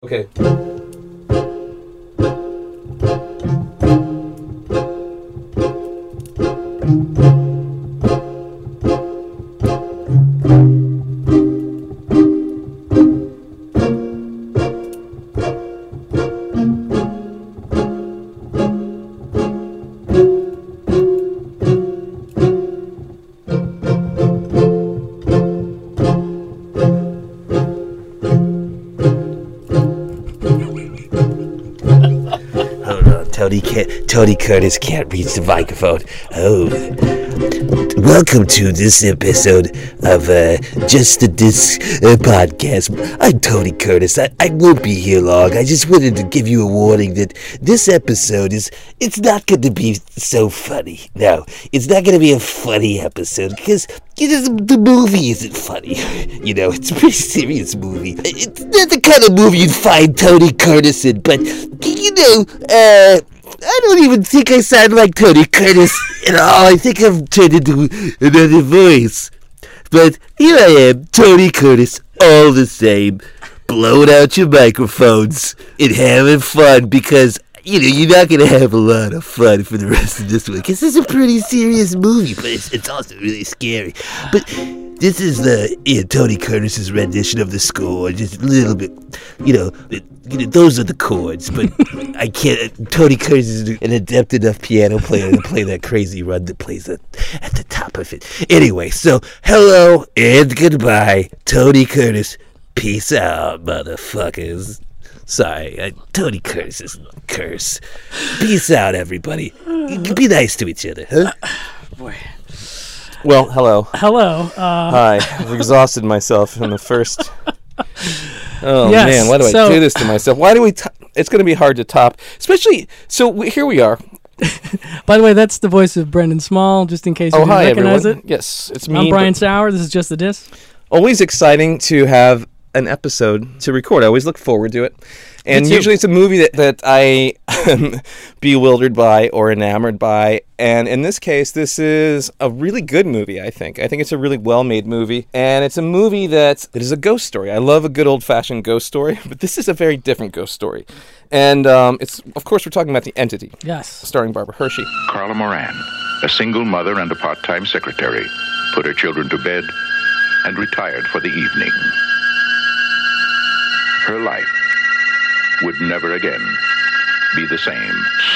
Okay. Tony Curtis can't reach the microphone. Oh. Welcome to this episode of Just the Disc podcast. I'm Tony Curtis. I won't be here long. I just wanted to give you a warning that this episode it's not going to be so funny. No, it's not going to be a funny episode because the movie isn't funny. You know, it's a pretty serious movie. It's not the kind of movie you'd find Tony Curtis in, but, you know, I don't even think I sound like Tony Curtis at all. I think I've turned into another voice. But here I am, Tony Curtis, all the same, blowing out your microphones and having fun because, you know, you're not going to have a lot of fun for the rest of this one because this is a pretty serious movie, but it's also really scary. But this is Tony Curtis's rendition of the score, just a little bit, you know, those are the chords, but I can't. Tony Curtis is an adept enough piano player to play that crazy run that plays at the top of it. Anyway, so hello and goodbye, Tony Curtis. Peace out, motherfuckers. Sorry, Tony Curtis is a curse. Peace out, everybody. Be nice to each other, huh? Boy. Well, hello. Hello. Hi. I've exhausted myself in the first... Oh, yes, man, why do I do this to myself? Why do we... It's going to be hard to top. Especially... So, here we are. By the way, that's the voice of Brendan Small, just in case you didn't recognize everyone. It. Yes, it's me. I'm Brian Sauer. This is Just the Disc. Always exciting to have an episode to record. I always look forward to it. And usually it's a movie that I am bewildered by or enamored by. And in this case, this is a really good movie, I think. I think it's a really well-made movie. And it's a movie that is a ghost story. I love a good old-fashioned ghost story, but this is a very different ghost story. And it's, of course, we're talking about The Entity. Yes. Starring Barbara Hershey. Carla Moran, a single mother and a part-time secretary, put her children to bed and retired for the evening. Her life would never again be the same.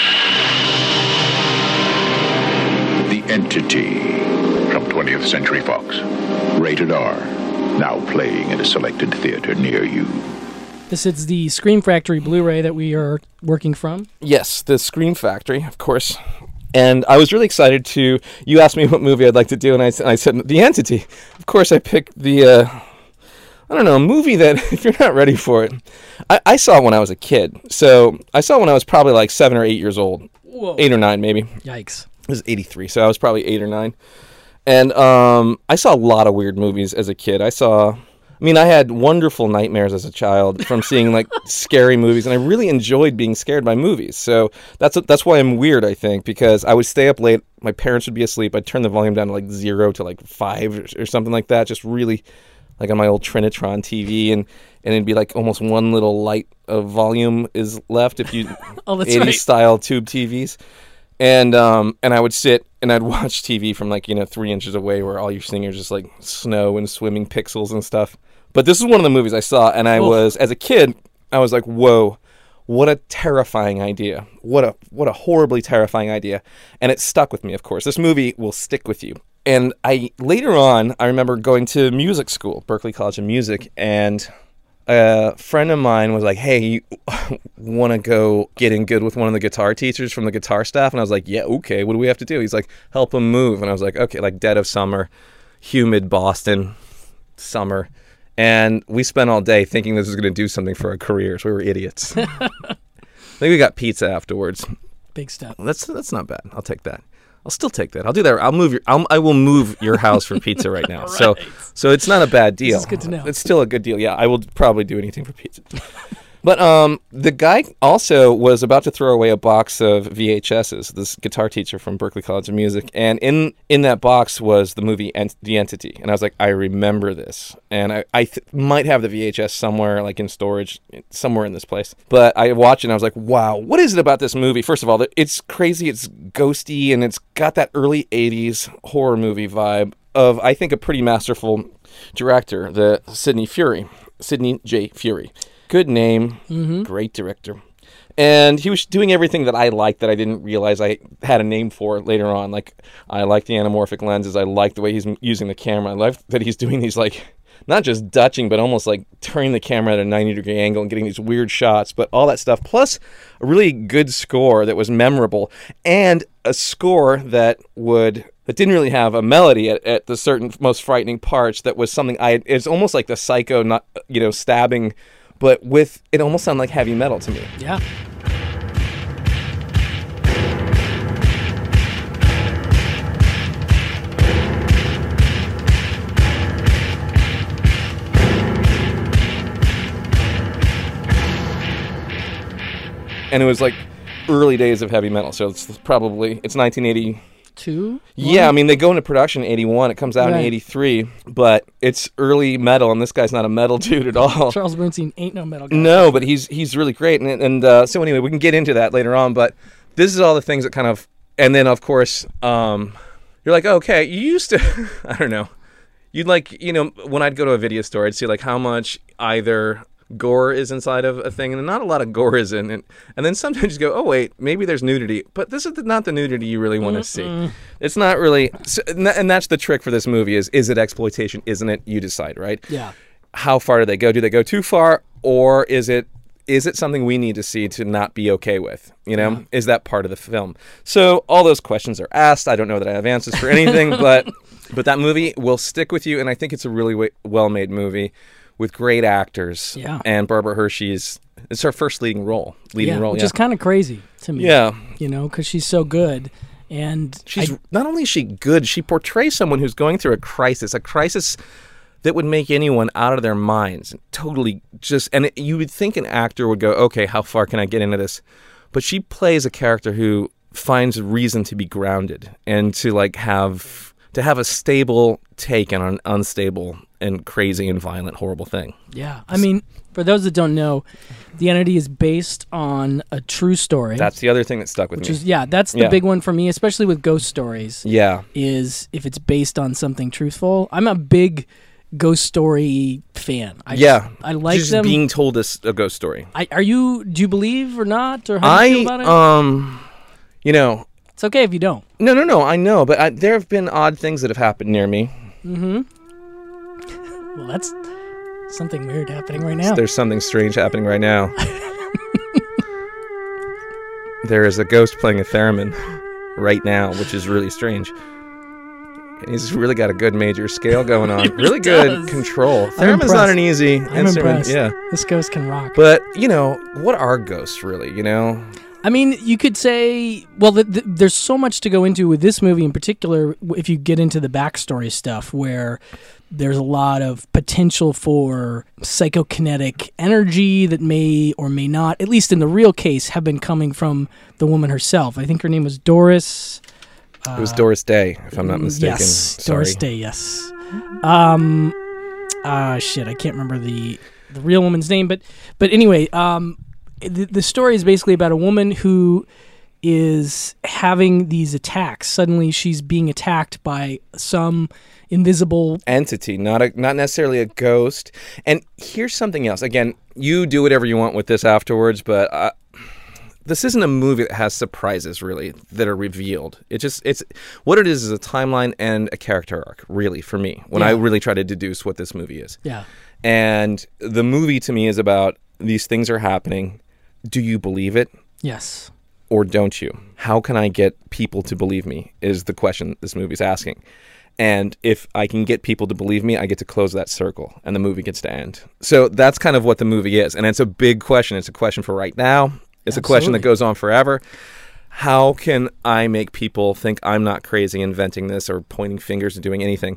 The Entity from 20th Century Fox. Rated R. Now playing in a selected theater near you. This is the Scream Factory Blu-ray that we are working from. Yes, the Scream Factory, of course. And I was really excited to... You asked me what movie I'd like to do, and I said The Entity. Of course, I picked the... I don't know, a movie that, if you're not ready for it, I saw it when I was a kid. So I saw it when I was probably like 7 or 8 years old. Whoa. 8 or 9, maybe. Yikes. It was 83, so I was probably 8 or 9. And I saw a lot of weird movies as a kid. I had wonderful nightmares as a child from seeing like scary movies, and I really enjoyed being scared by movies. So that's why I'm weird, I think, because I would stay up late. My parents would be asleep. I'd turn the volume down to like 0 to like 5 or something like that, just really... like on my old Trinitron TV, and it'd be like almost one little light of volume is left if you 80s right. style tube TVs. And I would sit and I'd watch TV from 3 inches away where all you're seeing are just like snow and swimming pixels and stuff. But this is one of the movies I saw, and as a kid, I was like, whoa, what a terrifying idea. What a horribly terrifying idea. And it stuck with me, of course. This movie will stick with you. And later on, I remember going to music school, Berklee College of Music, and a friend of mine was like, hey, you want to go get in good with one of the guitar teachers from the guitar staff? And I was like, yeah, okay, what do we have to do? He's like, help him move. And I was like, okay, like dead of summer, humid Boston summer. And we spent all day thinking this was going to do something for our careers. We were idiots. I think we got pizza afterwards. Big step. That's not bad. I'll take that. I'll still take that. I'll do that. I will move your house for pizza right now. Right. So it's not a bad deal. This is good to know. It's still a good deal. Yeah, I will probably do anything for pizza. But the guy also was about to throw away a box of VHSs, this guitar teacher from Berklee College of Music, and in that box was the movie The Entity. And I was like, I remember this. And I might have the VHS somewhere, like in storage, somewhere in this place. But I watched it and I was like, wow, what is it about this movie? First of all, it's crazy, it's ghosty, and it's got that early 80s horror movie vibe of, I think, a pretty masterful director, the Sidney J. Furie. Good name, great director. And he was doing everything that I liked that I didn't realize I had a name for later on. Like, I like the anamorphic lenses. I like the way he's using the camera. I like that he's doing these, like, not just dutching, but almost like turning the camera at a 90-degree angle and getting these weird shots, but all that stuff. Plus, a really good score that was memorable, and a score that didn't really have a melody at the certain most frightening parts. That was something it's almost like the Psycho, not, stabbing, but it almost sounded like heavy metal to me. Yeah. And it was like early days of heavy metal, so it's 1980. Yeah, I mean, they go into production in 81. It comes out in 83, but it's early metal, and this guy's not a metal dude at all. Charles Bernstein ain't no metal guy. No, but he's really great, and so anyway, we can get into that later on, but this is all the things that kind of, and then, of course, you're like, okay, you used to, I don't know, you'd like, when I'd go to a video store, I'd see, like, how much either gore is inside of a thing, and not a lot of gore is in it. And then sometimes you go, oh wait, maybe there's nudity, but this is not the nudity you really want to see. It's not really, and that's the trick for this movie is it exploitation? Isn't it? You decide, right? Yeah. How far do they go? Do they go too far, or is it something we need to see to not be okay with? Is that part of the film? So all those questions are asked. I don't know that I have answers for anything, but that movie will stick with you, and I think it's a really well-made movie with great actors. Yeah. And Barbara Hershey's, it's her first leading role. Which is kind of crazy to me. Yeah. Because she's so good. And not only is she good, she portrays someone who's going through a crisis that would make anyone out of their minds. Totally you would think an actor would go, okay, how far can I get into this? But she plays a character who finds a reason to be grounded and to have a stable take on an unstable and crazy and violent, horrible thing. Yeah. I mean, for those that don't know, The Entity is based on a true story. That's the other thing that stuck with me. That's the big one for me, especially with ghost stories. Yeah. Is if it's based on something truthful. I'm a big ghost story fan. I like just them. Being told a ghost story. Do you believe or not? Or how do you feel about it? It's okay if you don't. No, I know, but there have been odd things that have happened near me. Mm-hmm. Well, that's something weird happening right now. There's something strange happening right now. There is a ghost playing a theremin right now, which is really strange. And he's really got a good major scale going on. Really good control. Theremin's not an easy instrument. Impressed. Yeah. This ghost can rock. But, what are ghosts really, I mean, you could say, well, there's so much to go into with this movie in particular if you get into the backstory stuff where there's a lot of potential for psychokinetic energy that may or may not, at least in the real case, have been coming from the woman herself. I think her name was Doris. It was Doris Day, if I'm not mistaken. Yes, Sorry. Doris Day, yes. Shit, I can't remember the real woman's name, but anyway, the story is basically about a woman who is having these attacks. Suddenly she's being attacked by some invisible entity, not necessarily a ghost. And here's something else. Again, you do whatever you want with this afterwards, but this isn't a movie that has surprises really that are revealed. It's what it is a timeline and a character arc, really, for me, when I really try to deduce what this movie is. Yeah. And the movie to me is about these things are happening. Do you believe it? Yes. Or don't you? How can I get people to believe me is the question this movie's asking. And if I can get people to believe me, I get to close that circle and the movie gets to end. So that's kind of what the movie is. And it's a big question. It's a question for right now. It's a question that goes on forever. How can I make people think I'm not crazy inventing this or pointing fingers and doing anything?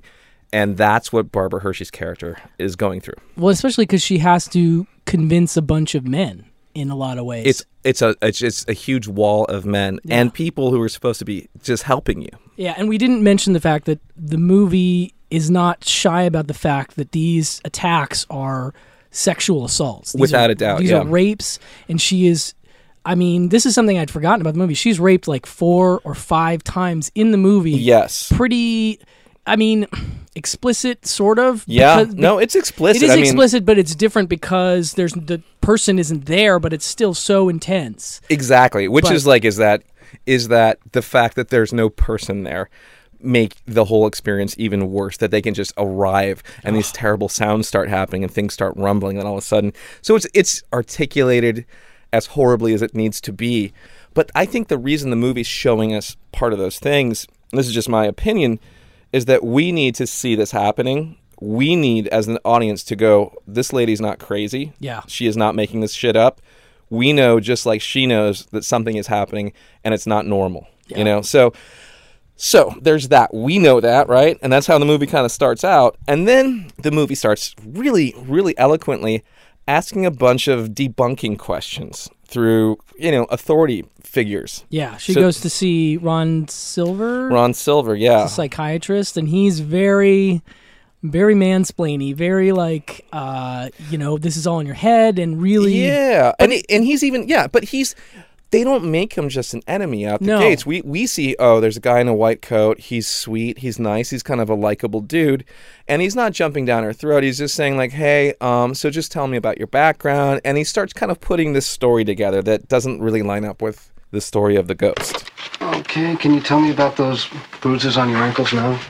And that's what Barbara Hershey's character is going through. Well, especially because she has to convince a bunch of men in a lot of ways. It's a huge wall of men and people who are supposed to be just helping you. Yeah, and we didn't mention the fact that the movie is not shy about the fact that these attacks are sexual assaults. Without a doubt, These are rapes, and she is... I mean, this is something I'd forgotten about the movie. She's raped like 4 or 5 times in the movie. Yes. Pretty... I mean, explicit, sort of. Yeah, no, it's explicit. It is explicit, but it's different because the person isn't there, but it's still so intense. Exactly, which is that the fact that there's no person there make the whole experience even worse, that they can just arrive and these terrible sounds start happening and things start rumbling and all of a sudden. So it's articulated as horribly as it needs to be. But I think the reason the movie's showing us part of those things, and this is just my opinion, is that we need to see this happening. We need, as an audience, to go, this lady's not crazy. Yeah. She is not making this shit up. We know, just like she knows, that something is happening and it's not normal. Yeah. You know? So there's that. We know that, right? And that's how the movie kind of starts out. And then the movie starts really, really eloquently asking a bunch of debunking questions through, authority figures. Yeah, she goes to see Ron Silver. Ron Silver, yeah. He's a psychiatrist, and he's very, very mansplainy, very like, this is all in your head, and really... Yeah, and he's even... Yeah, but they don't make him just an enemy out the gates. We see, there's a guy in a white coat. He's sweet. He's nice. He's kind of a likable dude. And he's not jumping down her throat. He's just saying like, hey, so just tell me about your background. And he starts kind of putting this story together that doesn't really line up with the story of the ghost. Okay, can you tell me about those bruises on your ankles now?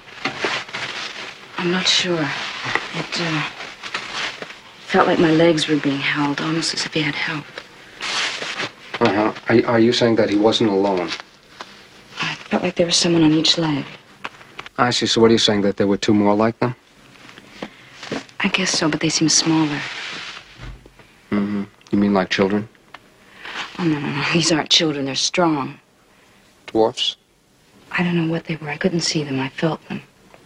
I'm not sure. It felt like my legs were being held, almost as if he had help. Uh-huh. Are you saying that he wasn't alone? I felt like there was someone on each leg. I see. So what are you saying, that there were 2 more like them? I guess so, but they seem smaller. Mm-hmm. You mean like children? Oh, no. These aren't children. They're strong. Dwarfs? I don't know what they were. I couldn't see them. I felt them.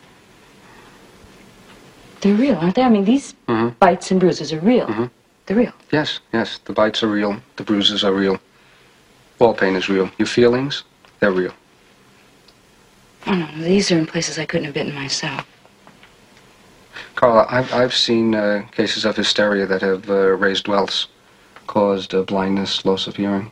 They're real, aren't they? I mean, these bites and bruises are real. Mm-hmm. They're real. Yes. The bites are real. The bruises are real. All pain is real. Your feelings, they're real. Oh, no. These are in places I couldn't have bitten myself. Carla, I've seen cases of hysteria that have raised welts, caused blindness, loss of hearing.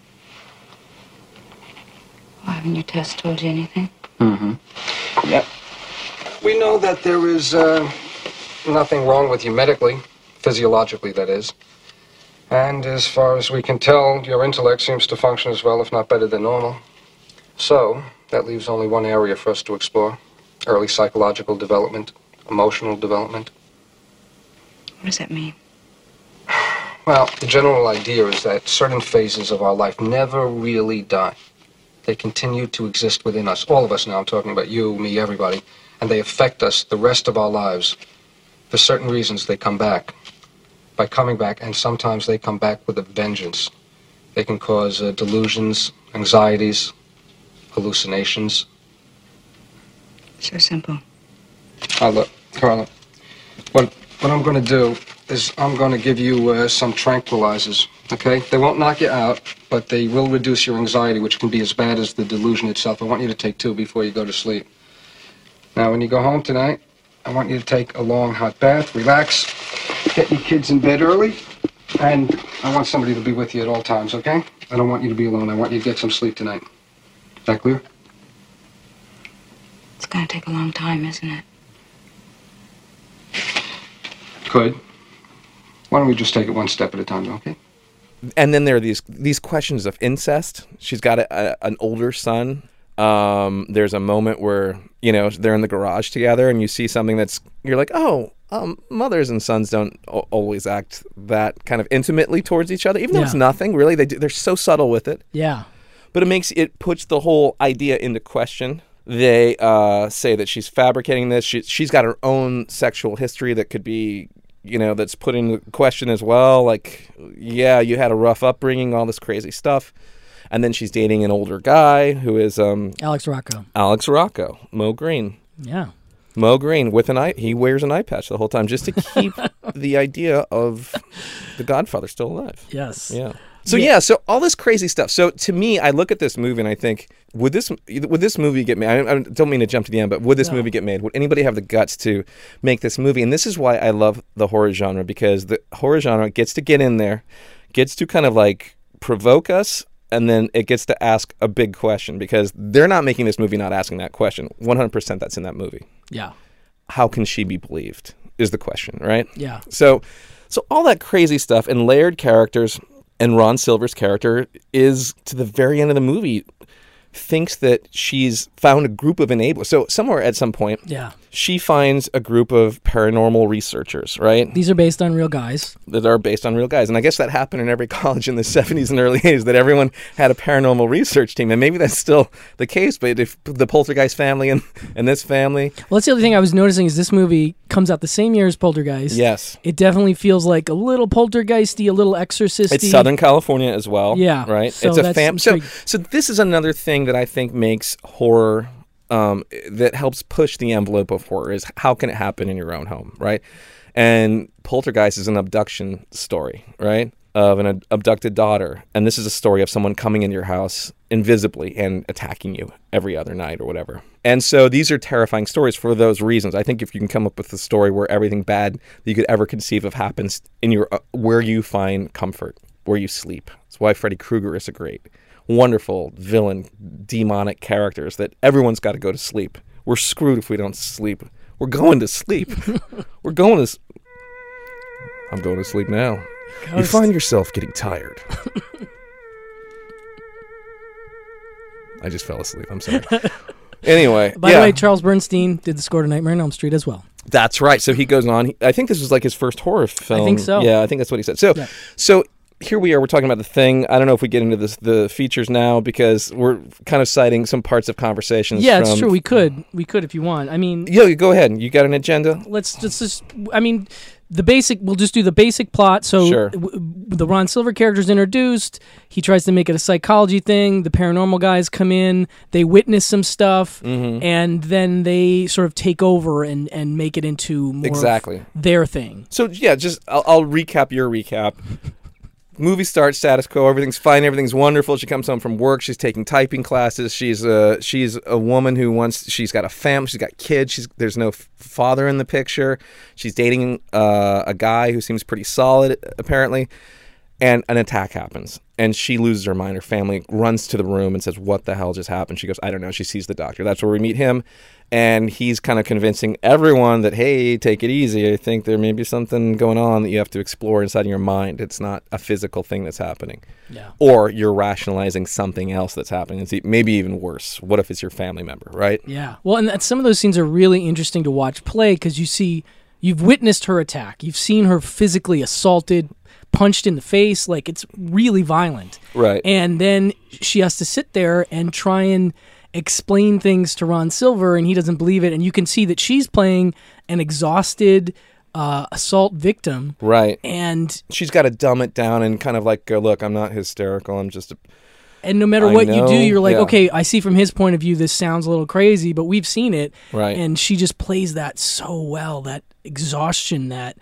Well, haven't your tests told you anything? Mm-hmm. Yep. We know that there is nothing wrong with you medically, physiologically, that is. And as far as we can tell, your intellect seems to function as well, if not better than normal. So, that leaves only one area for us to explore. Early psychological development, emotional development. What does that mean? Well, the general idea is that certain phases of our life never really die. They continue to exist within us. All of us now, I'm talking about you, me, everybody. And they affect us the rest of our lives. For certain reasons, they come back. By coming back, and sometimes they come back with a vengeance. They can cause delusions, anxieties, hallucinations. So simple. Look, Carla, what I'm going to do is I'm going to give you some tranquilizers, okay? They won't knock you out, but they will reduce your anxiety, which can be as bad as the delusion itself. I want you to take 2 before you go to sleep. Now, when you go home tonight, I want you to take a long hot bath, relax, get your kids in bed early, and I want somebody to be with you at all times, okay? I don't want you to be alone. I want you to get some sleep tonight. Is that clear? It's gonna take a long time, isn't it? Could. Why don't we just take it one step at a time, okay? And then there are these questions of incest. She's got an older son. There's a moment where, they're in the garage together and you see something you're like, mothers and sons don't always act that kind of intimately towards each other, even though it's nothing, really. They're so subtle with it. Yeah. But it puts the whole idea into question. They say that she's fabricating this. She's got her own sexual history that could be, that's put into question as well. Like, yeah, you had a rough upbringing, all this crazy stuff. And then she's dating an older guy who is... Alex Rocco. Alex Rocco. Mo Green. Yeah. Mo Green with he wears an eye patch the whole time just to keep the idea of the Godfather still alive. Yes. Yeah. So all this crazy stuff. So to me, I look at this movie and I think, would this movie get made? I don't mean to jump to the end, but would this movie get made? Would anybody have the guts to make this movie? And this is why I love the horror genre, because the horror genre gets to get in there, gets to kind of like provoke us, and then it gets to ask a big question, because they're not making this movie not asking that question. 100% that's in that movie. Yeah. How can she be believed is the question, right? Yeah. So all that crazy stuff and layered characters, and Ron Silver's character is, to the very end of the movie, thinks that she's found a group of enablers. So somewhere at some point, she finds a group of paranormal researchers, right? These are based on real guys. That are based on real guys. And I guess that happened in every college in the 70s and early 80s, that everyone had a paranormal research team. And maybe that's still the case, but if the Poltergeist family and this family... Well, that's the other thing I was noticing is this movie comes out the same year as Poltergeist. Yes. It definitely feels like a little Poltergeisty, a little Exorcist-y. It's Southern California as well. Yeah. Right? So It's a So this is another thing that I think makes horror... that helps push the envelope of horror, is how can it happen in your own home, right? And Poltergeist is an abduction story, right, of an abducted daughter. And this is a story of someone coming into your house invisibly and attacking you every other night or whatever. And so these are terrifying stories for those reasons. I think if you can come up with a story where everything bad that you could ever conceive of happens in your where you find comfort, where you sleep. That's why Freddy Krueger is a great, wonderful villain, demonic characters that everyone's got to go to sleep. We're screwed if we don't sleep. We're going to sleep. I'm going to sleep now. You find yourself getting tired. I just fell asleep. I'm sorry. Anyway. By the way, Charles Bernstein did the score to Nightmare on Elm Street as well. That's right. So he goes on. I think this was like his first horror film. I think so. Yeah, I think that's what he said. So here we are. We're talking about The Thing. I don't know if we get into the features now, because we're kind of citing some parts of conversations. Yeah, it's true. We could if you want. I mean, yeah, go ahead. You got an agenda? Let's just. I mean, the basic. We'll just do the basic plot. So sure. The Ron Silver character's introduced. He tries to make it a psychology thing. The paranormal guys come in. They witness some stuff, and then they sort of take over and make it into more of their thing. So yeah, I'll recap your recap. Movie starts, status quo, everything's fine, everything's wonderful. She comes home from work, she's taking typing classes. She's a woman who she's got a family, she's got kids. There's no father in the picture. She's dating a guy who seems pretty solid, apparently. And an attack happens, and she loses her mind. Her family runs to the room and says, "What the hell just happened?" She goes, "I don't know." She sees the doctor. That's where we meet him, and he's kind of convincing everyone that, hey, take it easy. I think there may be something going on that you have to explore inside of your mind. It's not a physical thing that's happening. Yeah. Or you're rationalizing something else that's happening. It's maybe even worse. What if it's your family member, right? Yeah. Well, and some of those scenes are really interesting to watch play, because you've witnessed her attack. You've seen her physically assaulted, punched in the face. Like, it's really violent. Right. And then she has to sit there and try and explain things to Ron Silver, and he doesn't believe it. And you can see that she's playing an exhausted assault victim. Right. And she's got to dumb it down and kind of like go, look, I'm not hysterical. I'm just and no matter what you do, you're like, okay, I see from his point of view, this sounds a little crazy, but we've seen it. Right. And she just plays that so well, that exhaustion, that,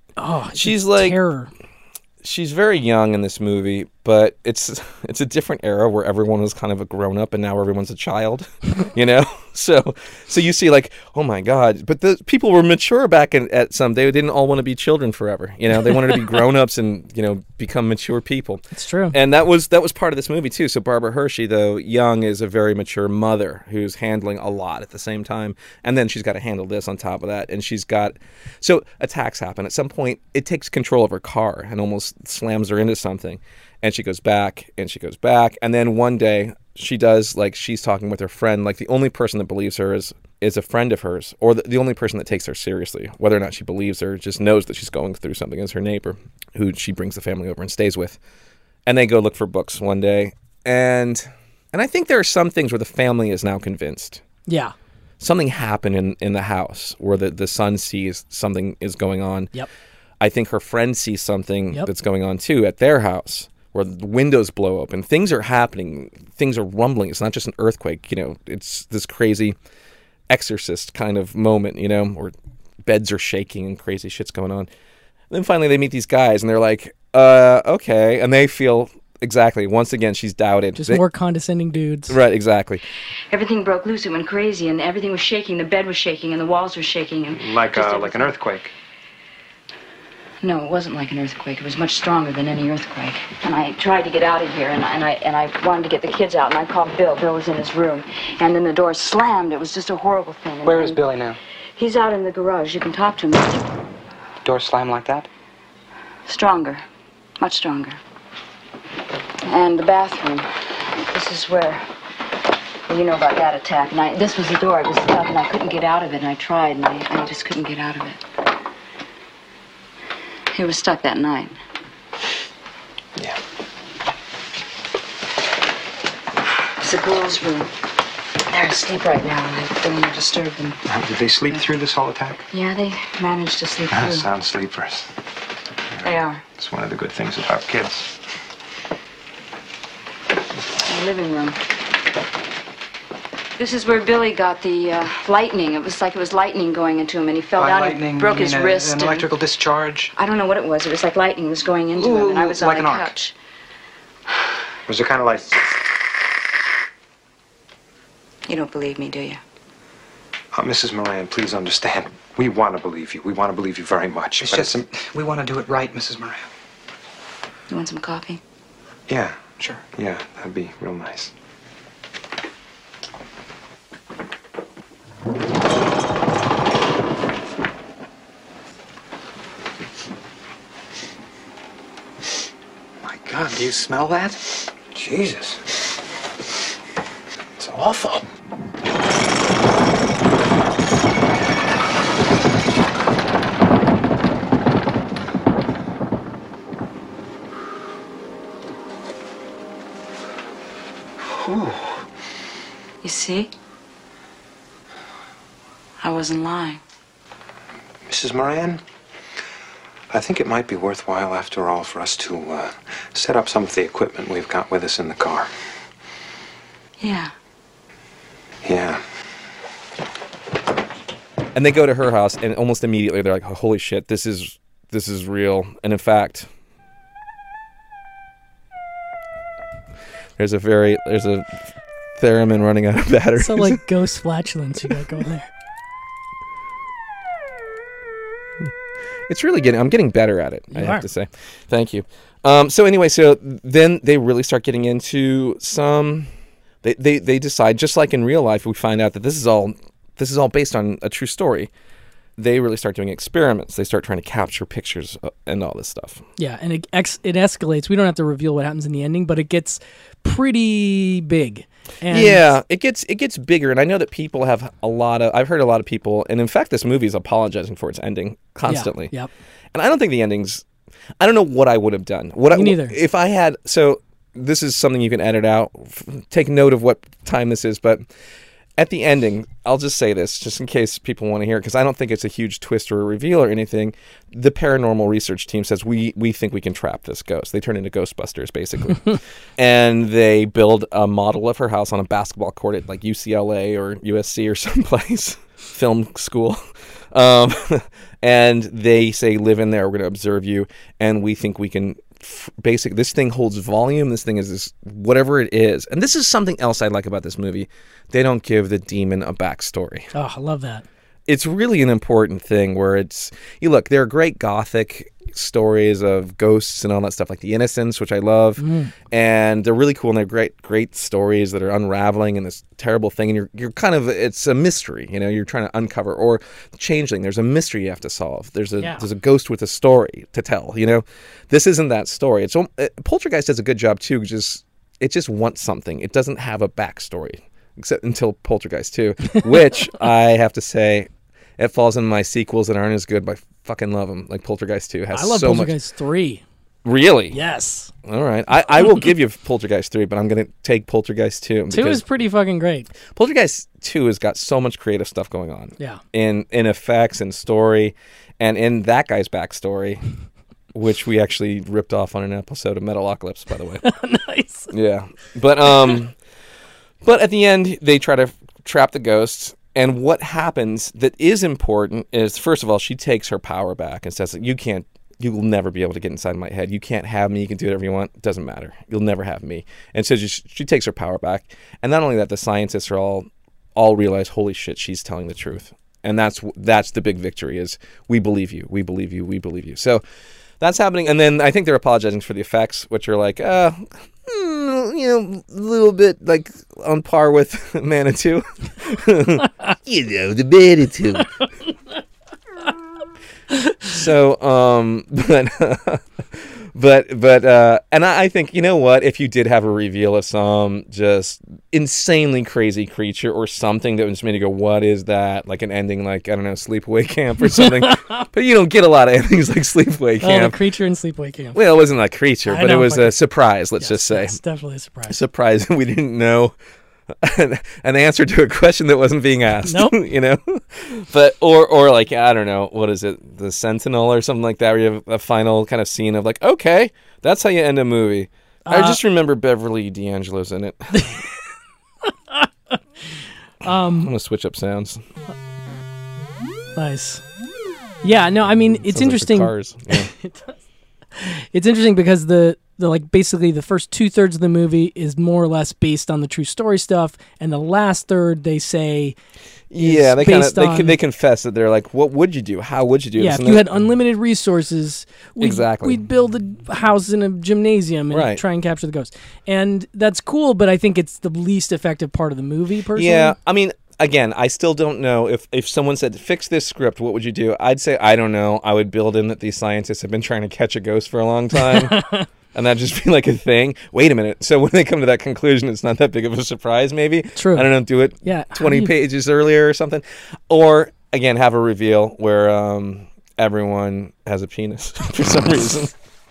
she's like terror. She's very young in this movie, but it's a different era where everyone was kind of a grown up and now everyone's a child, you know? So you see, like, oh my God, but the people were mature back at some. They didn't all want to be children forever, you know. They wanted to be grown ups and, you know, become mature people. It's true. And that was part of this movie too. So Barbara Hershey, though young, is a very mature mother who's handling a lot at the same time, and then she's got to handle this on top of that. And so attacks happen at some point. It takes control of her car and almost slams her into something. And she goes back, and she goes back. And then one day, she does, like, she's talking with her friend. Like, the only person that believes her is a friend of hers, or the only person that takes her seriously. Whether or not she believes her, just knows that she's going through something, is her neighbor, who she brings the family over and stays with. And they go look for books one day. And I think there are some things where the family is now convinced. Yeah. Something happened in the house where the son sees something is going on. Yep. I think her friend sees something that's going on, too, at their house, where the windows blow open. Things are happening. Things are rumbling. It's not just an earthquake. You know, it's this crazy Exorcist kind of moment, you know, where beds are shaking and crazy shit's going on. And then finally they meet these guys and they're like, okay. And they feel exactly, once again, she's doubted. Just more condescending dudes. Right, exactly. Everything broke loose. It went crazy, and everything was shaking. The bed was shaking, and the walls were shaking. And Like an earthquake. No, it wasn't like an earthquake. It was much stronger than any earthquake. And I tried to get out of here, and I wanted to get the kids out, and I called Bill. Bill was in his room. And then the door slammed. It was just a horrible thing. Where is Billy now? He's out in the garage. You can talk to him. Door slam like that? Stronger. Much stronger. And the bathroom. This is where... Well, you know about that attack. And this was the door. It was stuck, and I couldn't get out of it. And I tried, and I just couldn't get out of it. He was stuck that night. Yeah. It's the girls' room. They're asleep right now, and I don't want to disturb them. Did they sleep through this whole attack? Yeah, they managed to sleep through. Sound sleepers. They are. It's one of the good things about kids. The living room. This is where Billy got the lightning. It was like it was lightning going into him, and he fell down and broke his wrist. An electrical discharge? I don't know what it was. It was like lightning was going into him, and I was like on the an arc. couch. Was it kind of like... You don't believe me, do you? Mrs. Moran, please understand. We want to believe you. We want to believe you very much. It's just, we want to do it right, Mrs. Moran. You want some coffee? Yeah. Sure. Yeah, that'd be real nice. My God, do you smell that? Jesus. It's awful. You see? I wasn't lying. Mrs. Moran, I think it might be worthwhile, after all, for us to set up some of the equipment we've got with us in the car. Yeah. Yeah. And they go to her house, and almost immediately they're like, oh, holy shit, this is real. And in fact, there's a theremin running out of batteries. So like ghost flatulence you got going there. It's really I'm getting better at it, I You have are. to say. Thank you. So anyway, so then they really start getting into some... They decide, just like in real life, we find out that this is all based on a true story. They really start doing experiments. They start trying to capture pictures and all this stuff. Yeah, and it escalates. We don't have to reveal what happens in the ending, but it gets pretty big. And Yeah, it gets bigger, and I know that people have I've heard a lot of people, and in fact, this movie is apologizing for its ending constantly. Yeah, yep. And I don't think the ending's... I don't know what I would have done. Me neither. If I had... So this is something you can edit out. Take note of what time this is, but at the ending, I'll just say this, just in case people want to hear it, because I don't think it's a huge twist or a reveal or anything. The paranormal research team says, we think we can trap this ghost. They turn into Ghostbusters, basically. And they build a model of her house on a basketball court at like UCLA or USC or someplace, film school. And they say, live in there, we're going to observe you, and we think we can... this thing holds volume. This thing is this, whatever it is. And this is something else I like about this movie. They don't give the demon a backstory. Oh, I love that. It's really an important thing where there are great gothic stories of ghosts and all that stuff, like The Innocents, which I love. And they're really cool, and they're great stories that are unraveling in this terrible thing. And you're kind of, it's a mystery, you're trying to uncover. Or Changeling, there's a mystery you have to solve. There's a ghost with a story to tell, This isn't that story. Poltergeist does a good job too, it just wants something. It doesn't have a backstory, except until Poltergeist 2, which I have to say, it falls in my sequels that aren't as good, but I fucking love them. Like Poltergeist 2 has I love so Poltergeist 3. Really? Yes. All right. I will give you Poltergeist 3, but I'm going to take Poltergeist 2. 2 is pretty fucking great. Poltergeist 2 has got so much creative stuff going on. Yeah. In effects and story, and in that guy's backstory, which we actually ripped off on an episode of Metalocalypse, by the way. Nice. Yeah. But at the end, they try to trap the ghosts. And what happens that is important is, first of all, she takes her power back and says, you will never be able to get inside my head. You can't have me. You can do whatever you want. It doesn't matter. You'll never have me. And so she takes her power back. And not only that, the scientists are all realize, holy shit, she's telling the truth. And that's the big victory is we believe you. We believe you. We believe you. So that's happening. And then I think they're apologizing for the effects, which are like, a little bit like on par with Manitou. The Manitou. So, but and I think, you know what, if you did have a reveal of some just insanely crazy creature or something that just made you go, what is that? Like an ending, like, I don't know, Sleepaway Camp or something. But you don't get a lot of endings like Sleepaway Camp. Oh, the creature in Sleepaway Camp. Well, it wasn't a creature, but it was a surprise, let's just say. It's definitely a surprise. Surprise, we didn't know an answer to a question that wasn't being asked. Nope. But or like, I don't know, what is it, The Sentinel or something like that, where you have a final kind of scene of like, okay, that's how you end a movie. I just remember Beverly D'Angelo's in it. I'm gonna switch up sounds. Nice. Yeah, no, I mean, it's interesting. Like the Cars. Yeah. It does. It's interesting because the like basically the first 2/3 of the movie is more or less based on the true story stuff, and the last third they say, yeah, they confess that they're like, what would you do? How would you do? Yeah, this? if you had unlimited resources, we'd build a house in a gymnasium and try and capture the ghost, and that's cool. But I think it's the least effective part of the movie, personally. Yeah, I mean, again, I still don't know if someone said, fix this script, what would you do? I'd say, I don't know. I would build in that these scientists have been trying to catch a ghost for a long time. And that'd just be like a thing. Wait a minute. So when they come to that conclusion, it's not that big of a surprise, maybe? True. I don't know, do it 20 pages earlier or something. Or, again, have a reveal where everyone has a penis for some reason.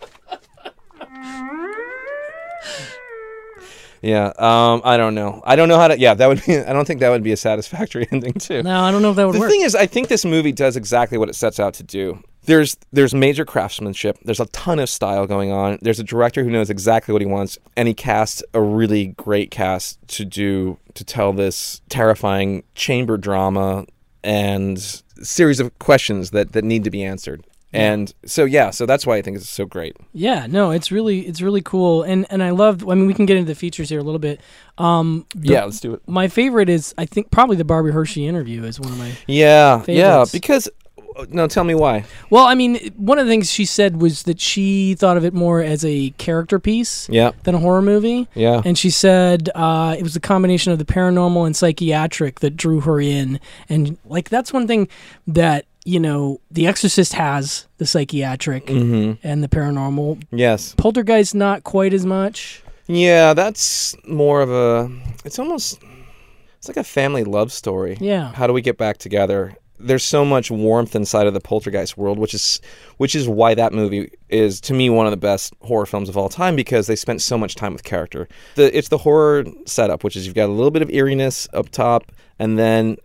Yeah, I don't know. I don't know how to. Yeah, that would be. I don't think that would be a satisfactory ending too. No, I don't know if that would work. The thing is, I think this movie does exactly what it sets out to do. There's major craftsmanship. There's a ton of style going on. There's a director who knows exactly what he wants, and he casts a really great cast to tell this terrifying chamber drama and series of questions that need to be answered. And so that's why I think it's so great. Yeah, no, it's really cool, and I love. I mean, we can get into the features here a little bit. Let's do it. My favorite is, I think, probably the Barbara Hershey interview is one of my favorites. Yeah, because. No, tell me why. Well, I mean, one of the things she said was that she thought of it more as a character piece than a horror movie. Yeah. And she said it was the combination of the paranormal and psychiatric that drew her in. And, like, that's one thing that, The Exorcist has the psychiatric and the paranormal. Yes. Poltergeist, not quite as much. Yeah, that's more of it's like a family love story. Yeah. How do we get back together? There's so much warmth inside of the Poltergeist world, which is why that movie is, to me, one of the best horror films of all time, because they spent so much time with character. It's the horror setup, which is you've got a little bit of eeriness up top, and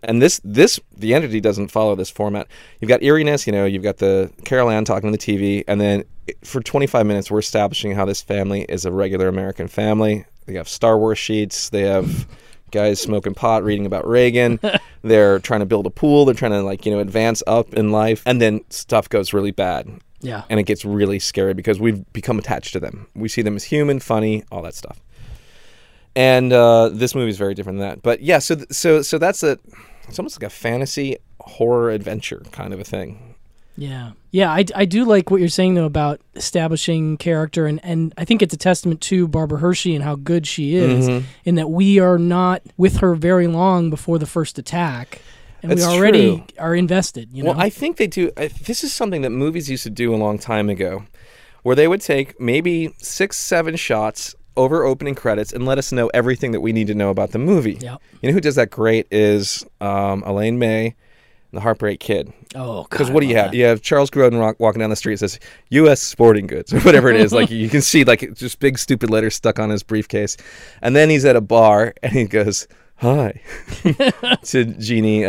the entity doesn't follow this format. You've got eeriness, you've got the Carol Ann talking to the TV, and then for 25 minutes we're establishing how this family is a regular American family. They have Star Wars sheets. They have guys smoking pot, reading about Reagan. They're trying to build a pool. They're trying to advance up in life. And then stuff goes really bad. Yeah. And it gets really scary because we've become attached to them. We see them as human, funny, all that stuff. And this movie is very different than that. But yeah, so that's it's almost like a fantasy horror adventure kind of a thing. Yeah. Yeah, I do like what you're saying, though, about establishing character, and I think it's a testament to Barbara Hershey and how good she is, in that we are not with her very long before the first attack, and That's we already true. are invested. Well, I think they do. This is something that movies used to do a long time ago, where they would take maybe 6-7 shots over opening credits and let us know everything that we need to know about the movie. Yep. You know who does that great is Elaine May, The Heartbreak Kid. Oh, God. Because what do you have? You have Charles Grodin walking down the street and says, U.S. Sporting Goods, or whatever it is. Like, you can see, like, just big, stupid letters stuck on his briefcase. And then he's at a bar, and he goes, hi, to Jeannie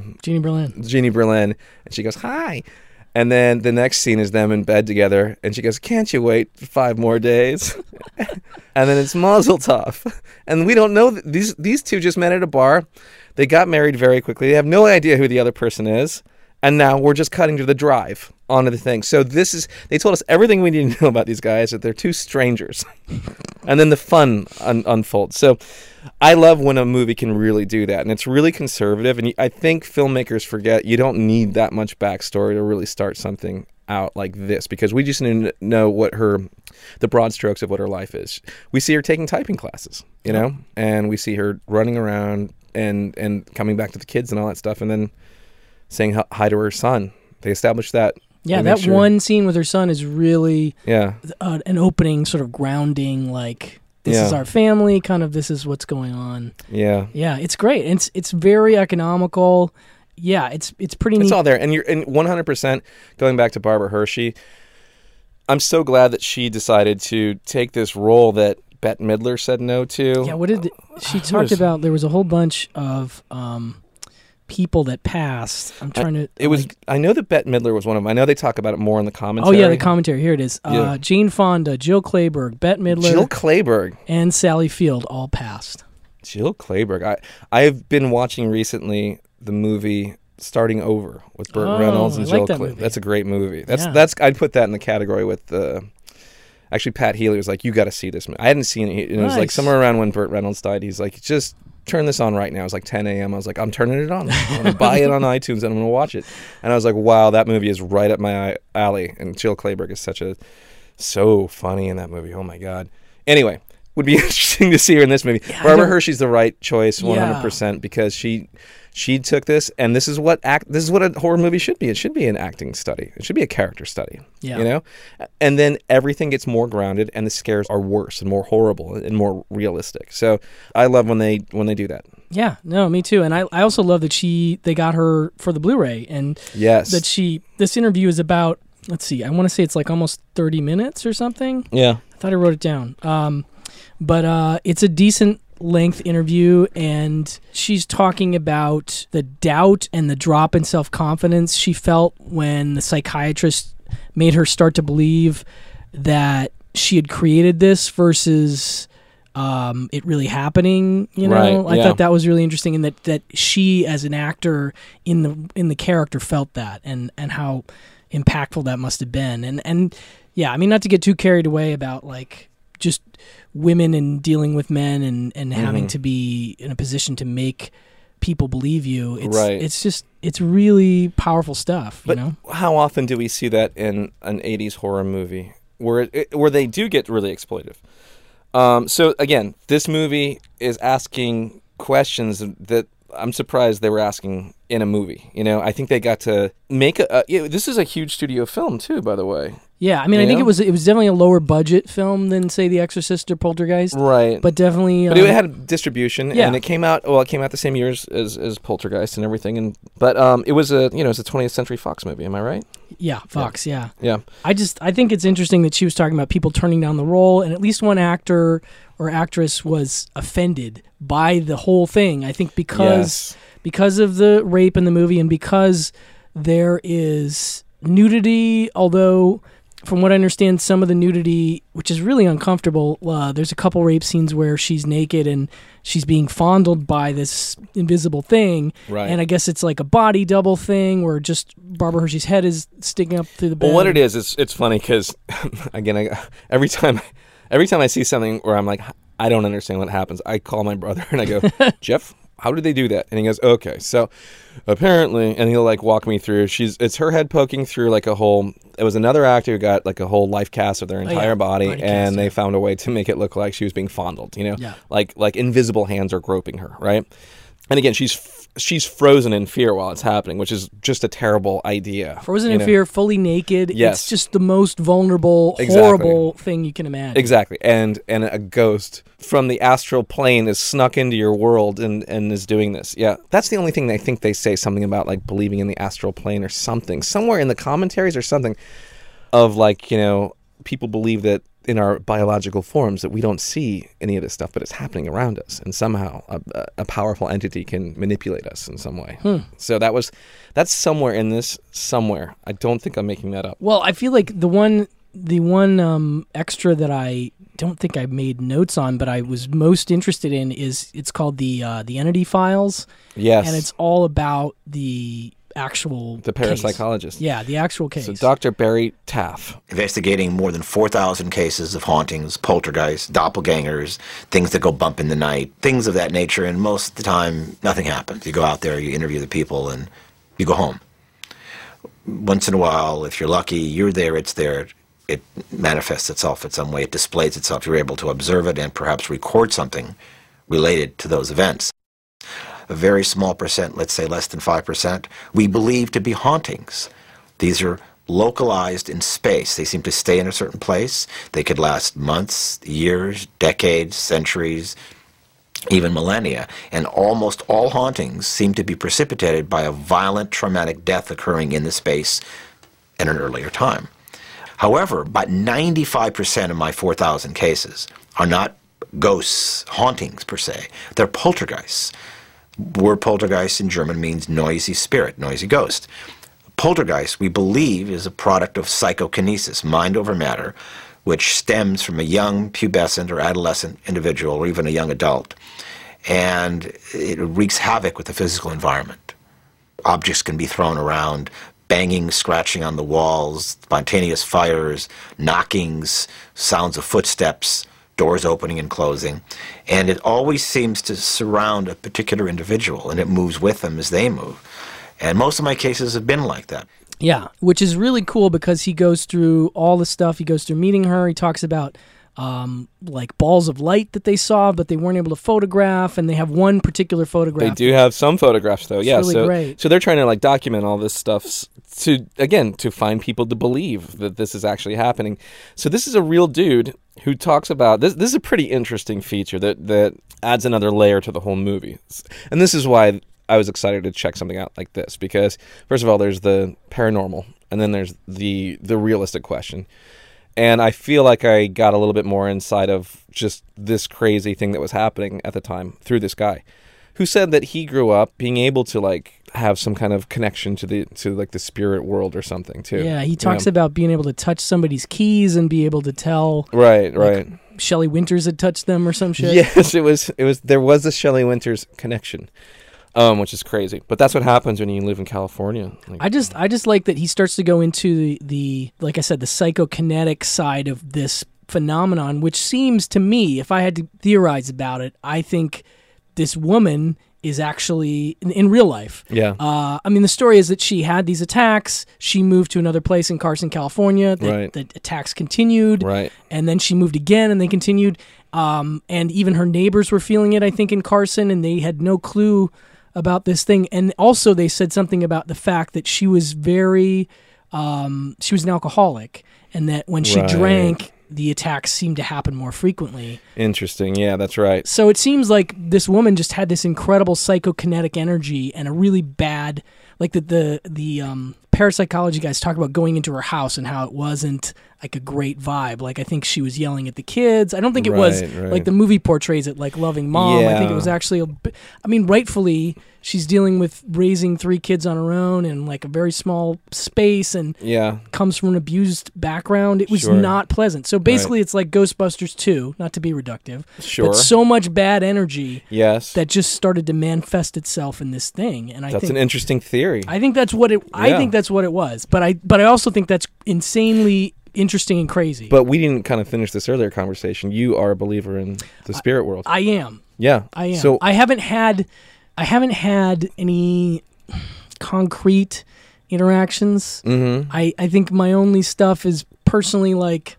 Berlin. And she goes, hi. And then the next scene is them in bed together, and she goes, can't you wait 5 more days? And then it's Mazel Tov. And we don't know. These two just met at a bar. They got married very quickly. They have no idea who the other person is. And now we're just cutting to the drive onto the thing. So they told us everything we need to know about these guys, that they're two strangers. And then the fun unfolds. So I love when a movie can really do that. And it's really conservative. And I think filmmakers forget you don't need that much backstory to really start something out like this, because we just need to know what the broad strokes of what her life is. We see her taking typing classes, and we see her running around and coming back to the kids and all that stuff, and then saying hi to her son. They established that. Yeah, that one scene with her son is really an opening, sort of grounding, like, this is our family, kind of this is what's going on. Yeah. Yeah, it's great. It's very economical. Yeah, it's pretty neat. It's all there. And 100% going back to Barbara Hershey, I'm so glad that she decided to take this role that Bette Midler said no to. Yeah, she talked about? There was a whole bunch of people that passed. I'm trying to... I know that Bette Midler was one of them. I know they talk about it more in the commentary. Oh, yeah, the commentary. Here it is. Jane Fonda, Jill Clayburgh, Bette Midler... and Sally Field all passed. Jill Clayburgh. I've been watching recently the movie Starting Over with Burt Reynolds and Jill Clayburgh. That's a great movie. I'd put that in the category with actually Pat Healy was like, you got to see this movie. I hadn't seen it. And it was like somewhere around when Burt Reynolds died. He's like, just turn this on right now. It was like 10 a.m. I was like, I'm turning it on. I'm going to buy it on iTunes and I'm going to watch it. And I was like, wow, that movie is right up my alley. And Jill Clayburgh is so funny in that movie. Oh my God. Anyway, would be interesting to see her in this movie. Yeah, Barbara Hershey's the right choice, 100%, because she took this, and this is what a horror movie should be. It should be an acting study. It should be a character study. Yeah. And then everything gets more grounded, and the scares are worse and more horrible and more realistic. So I love when they do that. Yeah, no, me too. And I also love that they got her for the Blu-ray, and that this interview is about, let's see, I want to say it's like almost 30 minutes or something. Yeah. I thought I wrote it down. But it's a decent length interview, and she's talking about the doubt and the drop in self-confidence she felt when the psychiatrist made her start to believe that she had created this versus it really happening. I thought that was really interesting, and that she, as an actor in the character, felt that, and how impactful that must have been. And yeah, I mean, not to get too carried away about like just women and dealing with men and having to be in a position to make people believe you. It's really powerful stuff. But how often do we see that in an 80s horror movie where they do get really exploitive? So again, this movie is asking questions that I'm surprised they were asking in a movie. I think they got to make this is a huge studio film too, by the way. Yeah, I mean, I think it was definitely a lower budget film than, say, The Exorcist or Poltergeist. Right. But definitely... But it had distribution, and it came out the same year as Poltergeist and everything. But it was a 20th Century Fox movie, am I right? Yeah, Fox, yeah. Yeah. I think it's interesting that she was talking about people turning down the role, and at least one actor or actress was offended by the whole thing. I think because of the rape in the movie, and because there is nudity, although... From what I understand, some of the nudity, which is really uncomfortable, there's a couple rape scenes where she's naked and she's being fondled by this invisible thing. Right. And I guess it's like a body double thing where just Barbara Hershey's head is sticking up through the bed. Well, what it is, it's funny because, again, every time I see something where I'm like, I don't understand what happens, I call my brother and I go, Jeff, how did they do that? And he goes, okay, so apparently, and he'll like walk me through, it's her head poking through like a whole, it was another actor who got like a whole life cast of their entire body and they found a way to make it look like she was being fondled, like invisible hands are groping her, right? And again, she's frozen in fear while it's happening, which is just a terrible idea. Frozen in fear, fully naked. Yes. It's just the most vulnerable, horrible thing you can imagine. Exactly. And a ghost from the astral plane is snuck into your world and is doing this. Yeah. That's the only thing I think they say something about, like believing in the astral plane or something. Somewhere in the commentaries or something of like, people believe that in our biological forms that we don't see any of this stuff, but it's happening around us, and somehow a powerful entity can manipulate us in some way. So that's somewhere in this somewhere. I don't think I'm making that up. Well, I feel like the one extra that I don't think I made notes on, but I was most interested in it's called the Entity Files. Yes. And it's all about the actual parapsychologist. Case. Yeah, the actual case. So Dr. Barry Taff. Investigating more than 4,000 cases of hauntings, poltergeists, doppelgangers, things that go bump in the night, things of that nature, and most of the time, nothing happens. You go out there, you interview the people, and you go home. Once in a while, if you're lucky, you're there, it's there. It manifests itself in some way. It displays itself. You're able to observe it and perhaps record something related to those events. A very small percent, let's say less than 5%, we believe to be hauntings. These are localized in space. They seem to stay in a certain place. They could last months, years, decades, centuries, even millennia. And almost all hauntings seem to be precipitated by a violent traumatic death occurring in the space at an earlier time. However, about 95% of my 4,000 cases are not ghosts, hauntings per se. They're poltergeists. Word poltergeist in German means noisy spirit, noisy ghost. Poltergeist, we believe, is a product of psychokinesis, mind over matter, which stems from a young pubescent or adolescent individual or even a young adult. And it wreaks havoc with the physical environment. Objects can be thrown around, banging, scratching on the walls, spontaneous fires, knockings, sounds of footsteps, doors opening and closing, and it always seems to surround a particular individual, and it moves with them as they move. And most of my cases have been like that. Yeah, which is really cool because he goes through all the stuff. He goes through meeting her. He talks about like balls of light that they saw, but they weren't able to photograph, and they have one particular photograph. They do have some photographs, though. It's yeah, really great. So they're trying to like document all this stuff to find people to believe that this is actually happening. So this is a real dude who talks about this. This is a pretty interesting feature that adds another layer to the whole movie, and this is why I was excited to check something out like this, because first of all, there's the paranormal, and then there's the realistic question. And I feel like I got a little bit more inside of just this crazy thing that was happening at the time through this guy, who said that he grew up being able to like have some kind of connection to the spirit world or something too. Yeah, he talks about being able to touch somebody's keys and be able to tell. Right. Shelley Winters had touched them or some shit. Yes, it was. There was a Shelley Winters connection. Which is crazy, but that's what happens when you live in California. I just like that he starts to go into the like I said, the psychokinetic side of this phenomenon, which seems to me, if I had to theorize about it, I think this woman is actually in real life. Yeah. I mean, the story is that she had these attacks. She moved to another place in Carson, California. The attacks continued. Right. And then she moved again, and they continued. And even her neighbors were feeling it, I think, in Carson, and they had no clue about this thing. And also they said something about the fact that she was she was an alcoholic, and that when she drank, the attacks seemed to happen more frequently. Interesting. Yeah, that's right. So it seems like this woman just had this incredible psychokinetic energy and a really bad, like the parapsychology guys talk about going into her house and how it wasn't like a great vibe. Like, I think she was yelling at the kids. I don't think it was like the movie portrays it, like loving mom. I think it was actually rightfully she's dealing with raising 3 kids on her own in like a very small space, and comes from an abused background. It was not pleasant. So basically it's like Ghostbusters 2, not to be reductive, but so much bad energy that just started to manifest itself in this thing. And that's an interesting theory. I think that's what it I think that's what it was. But I also think that's insanely interesting and crazy. But we didn't kind of finish this earlier conversation. You are a believer in the spirit world. I am. Yeah. I am. So I haven't had any concrete interactions. Mm-hmm. I think my only stuff is personally like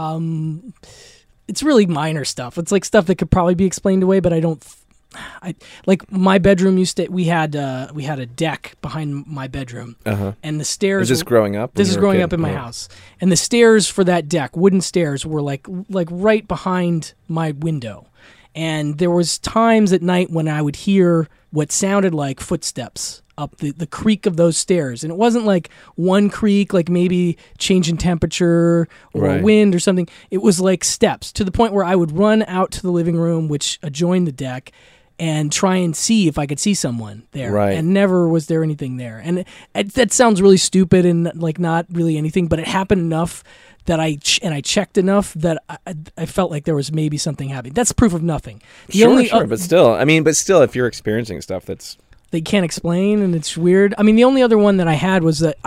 it's really minor stuff. It's like stuff that could probably be explained away, but I like my bedroom we had a deck behind my bedroom, and the stairs. Is this growing up? This is growing up in my house, and the stairs for that deck, wooden stairs, were like right behind my window, and there was times at night when I would hear what sounded like footsteps up the creak of those stairs, and it wasn't like one creak, like maybe change in temperature or wind or something. It was like steps, to the point where I would run out to the living room, which adjoined the deck, and try and see if I could see someone there. Right. And never was there anything there. And that sounds really stupid and like not really anything, but it happened enough that I checked enough that I felt like there was maybe something happening. That's proof of nothing. Sure, but still, if you're experiencing stuff that's they can't explain and it's weird. I mean, the only other one that I had was that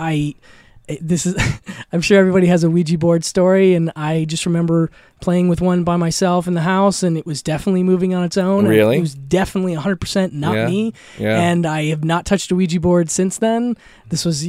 I'm sure everybody has a Ouija board story, and I just remember playing with one by myself in the house, and it was definitely moving on its own. Really? It was definitely 100% not me. Yeah. And I have not touched a Ouija board since then. This was,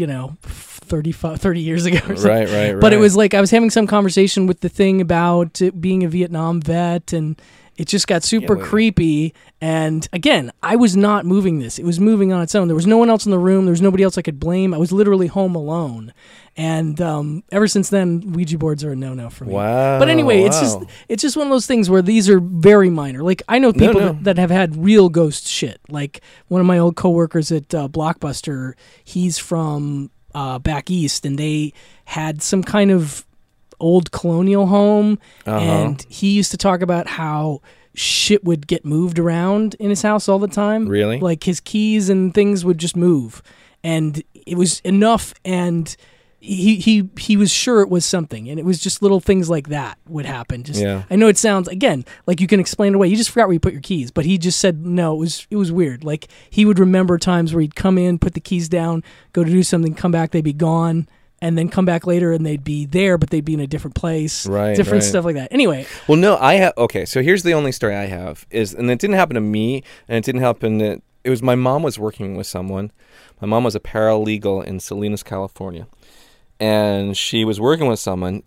30 years ago or something. Right. But it was like I was having some conversation with the thing about it being a Vietnam vet, and it just got super creepy. And again, I was not moving this. It was moving on its own. There was no one else in the room. There was nobody else I could blame. I was literally home alone. And ever since then, Ouija boards are a no-no for me. Wow. But anyway, it's just one of those things where these are very minor. Like, I know people that have had real ghost shit. Like, one of my old coworkers at Blockbuster, he's from back east, and they had some kind of old colonial home, and he used to talk about how shit would get moved around in his house all the time. Really? Like his keys and things would just move, and it was enough, and he was sure it was something, and it was just little things like that would happen. I know it sounds, again, like you can explain it away. You just forgot where you put your keys, but he just said no, it was weird. Like, he would remember times where he'd come in, put the keys down, go to do something, come back, they'd be gone, and then come back later and they'd be there, but they'd be in a different place. Right. Different stuff like that. Anyway. Well, no, so here's the only story I have and it didn't happen to me, and it didn't happen it was my mom was working with someone. My mom was a paralegal in Salinas, California, and she was working with someone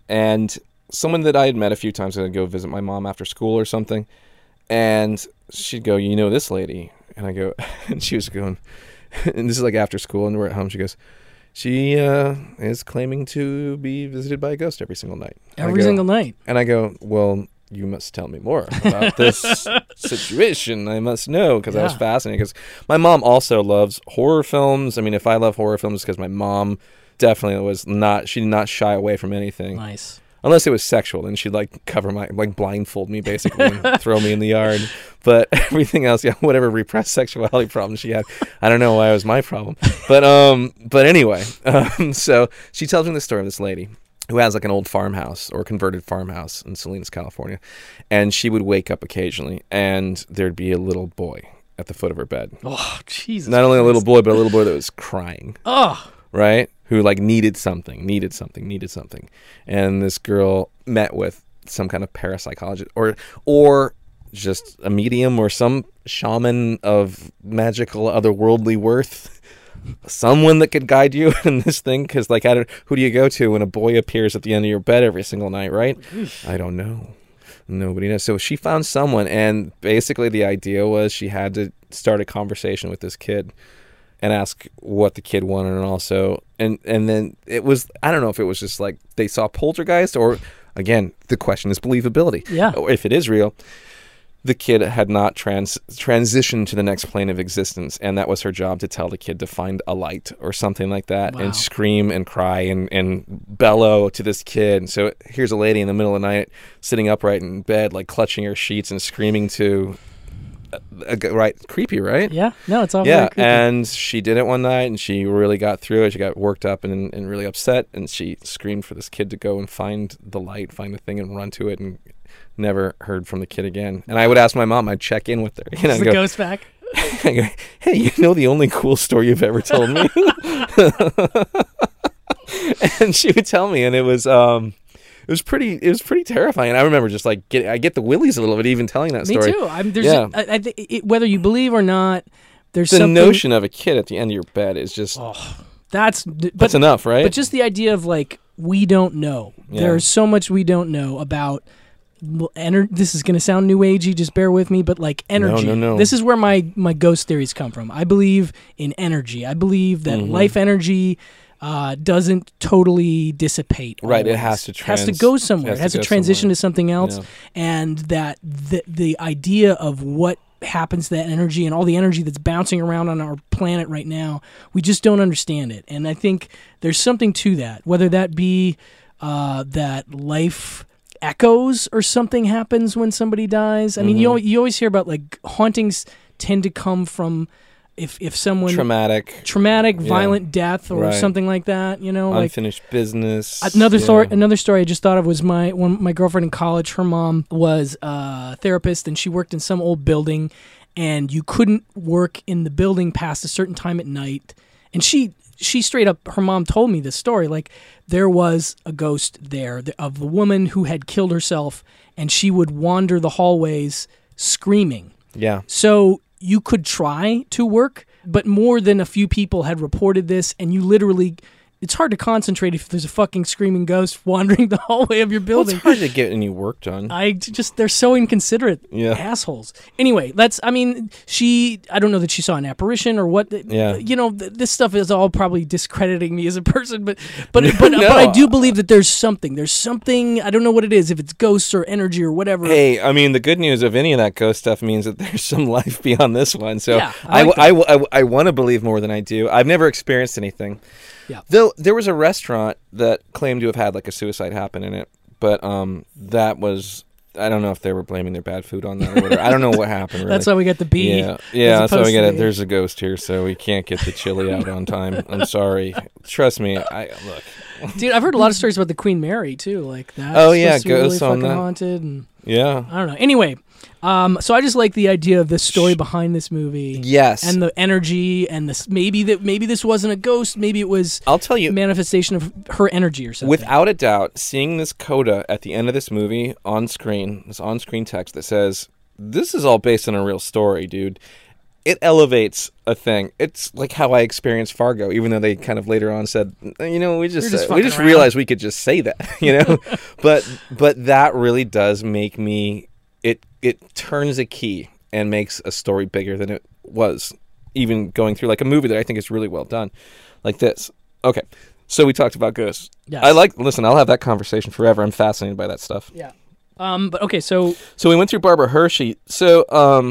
that I had met a few times. I'd go visit my mom after school or something, and she'd go, "You know this lady?" And I go, and she was going, and this is like after school, and we're at home. She goes, "She is claiming to be visited by a ghost every single night." Every single night. And I go, "Well, you must tell me more about this situation. I must know," because I was fascinated. Because my mom also loves horror films. I mean, if I love horror films, because my mom definitely she did not shy away from anything. Nice. Unless it was sexual, then she'd cover blindfold me basically and throw me in the yard. But everything else, whatever repressed sexuality problem she had, I don't know why it was my problem. But anyway, so she tells me the story of this lady who has an old farmhouse or converted farmhouse in Salinas, California, and she would wake up occasionally, and there'd be a little boy at the foot of her bed. Oh, Jesus! Not only a little boy, but a little boy that was crying. Oh. Right? Who needed something. And this girl met with some kind of parapsychologist or just a medium or some shaman of magical otherworldly worth. Someone that could guide you in this thing, because who do you go to when a boy appears at the end of your bed every single night, right? I don't know. Nobody knows. So she found someone, and basically the idea was she had to start a conversation with this kid and ask what the kid wanted, and also and then it was, I don't know if it was just like they saw poltergeist, or again the question is believability. Yeah. Or if it is real, the kid had not transitioned to the next plane of existence, and that was her job, to tell the kid to find a light or something like that. Wow. And scream and cry and bellow to this kid. And so here's a lady in the middle of the night sitting upright in bed, clutching her sheets and screaming to right, creepy, right? Yeah, no, it's all very creepy. And she did it one night, and she really got through it. She got worked up and really upset, and she screamed for this kid to go and find the light, find the thing, and run to it, and never heard from the kid again. And I would ask my mom, I'd check in with her. Is the ghost back? I go, "Hey, the only cool story you've ever told me?" And she would tell me, and it was pretty terrifying. I remember just I get the willies a little bit even telling that story. Me too. Whether you believe or not, there's the something. notion of a kid at the end of your bed is just that's enough, right? But just the idea of we don't know. Yeah. There's so much we don't know about. This is going to sound new agey, just bear with me, but energy. No. This is where my ghost theories come from. I believe in energy. I believe that life energy doesn't totally dissipate. Right, always. it has to has to go somewhere. It has to transition to something else, and that the idea of what happens to that energy and all the energy that's bouncing around on our planet right now, we just don't understand it. And I think there's something to that, whether that be that life echoes or something happens when somebody dies. I mean, you always hear about hauntings tend to come from if someone traumatic, violent death or something like that, unfinished business. Another story I just thought of was my girlfriend in college. Her mom was a therapist, and she worked in some old building, and you couldn't work in the building past a certain time at night. And she straight up, her mom told me this story. Like, there was a ghost there of the woman who had killed herself, and she would wander the hallways screaming. Yeah. So you could try to work, but more than a few people had reported this, and you literally, it's hard to concentrate if there's a fucking screaming ghost wandering the hallway of your building. It's hard to get any work done. They're so inconsiderate assholes. Anyway, I don't know that she saw an apparition or what. Yeah. This stuff is all probably discrediting me as a person, but I do believe that there's something. I don't know what it is, if it's ghosts or energy or whatever. Hey, I mean, the good news of any of that ghost stuff means that there's some life beyond this one. So yeah, I want to believe more than I do. I've never experienced anything. Yeah. Though there was a restaurant that claimed to have had like a suicide happen in it, but that was, I don't know if they were blaming their bad food on that or whatever. I don't know what happened. Really. That's why we got the B. Yeah, that's why we get it. There's a ghost here, so we can't get the chili out on time. I'm sorry. Trust me. Look, dude, I've heard a lot of stories about the Queen Mary too, like that. Oh yeah, ghosts really on that. Haunted. And, I don't know. Anyway. So I just like the idea of the story behind this movie. Yes. And the energy and maybe this wasn't a ghost, maybe it was manifestation of her energy or something. Without a doubt, seeing this coda at the end of this movie on screen, this on-screen text that says, this is all based on a real story, dude. It elevates a thing. It's like how I experienced Fargo, even though they kind of later on said, we just realized we could just say that, but that really does make me, it turns a key and makes a story bigger than it was, even going through like a movie that I think is really well done, like this. Okay, so we talked about ghosts. Yes. I'll have that conversation forever. I'm fascinated by that stuff. Yeah. But okay, so we went through Barbara Hershey. So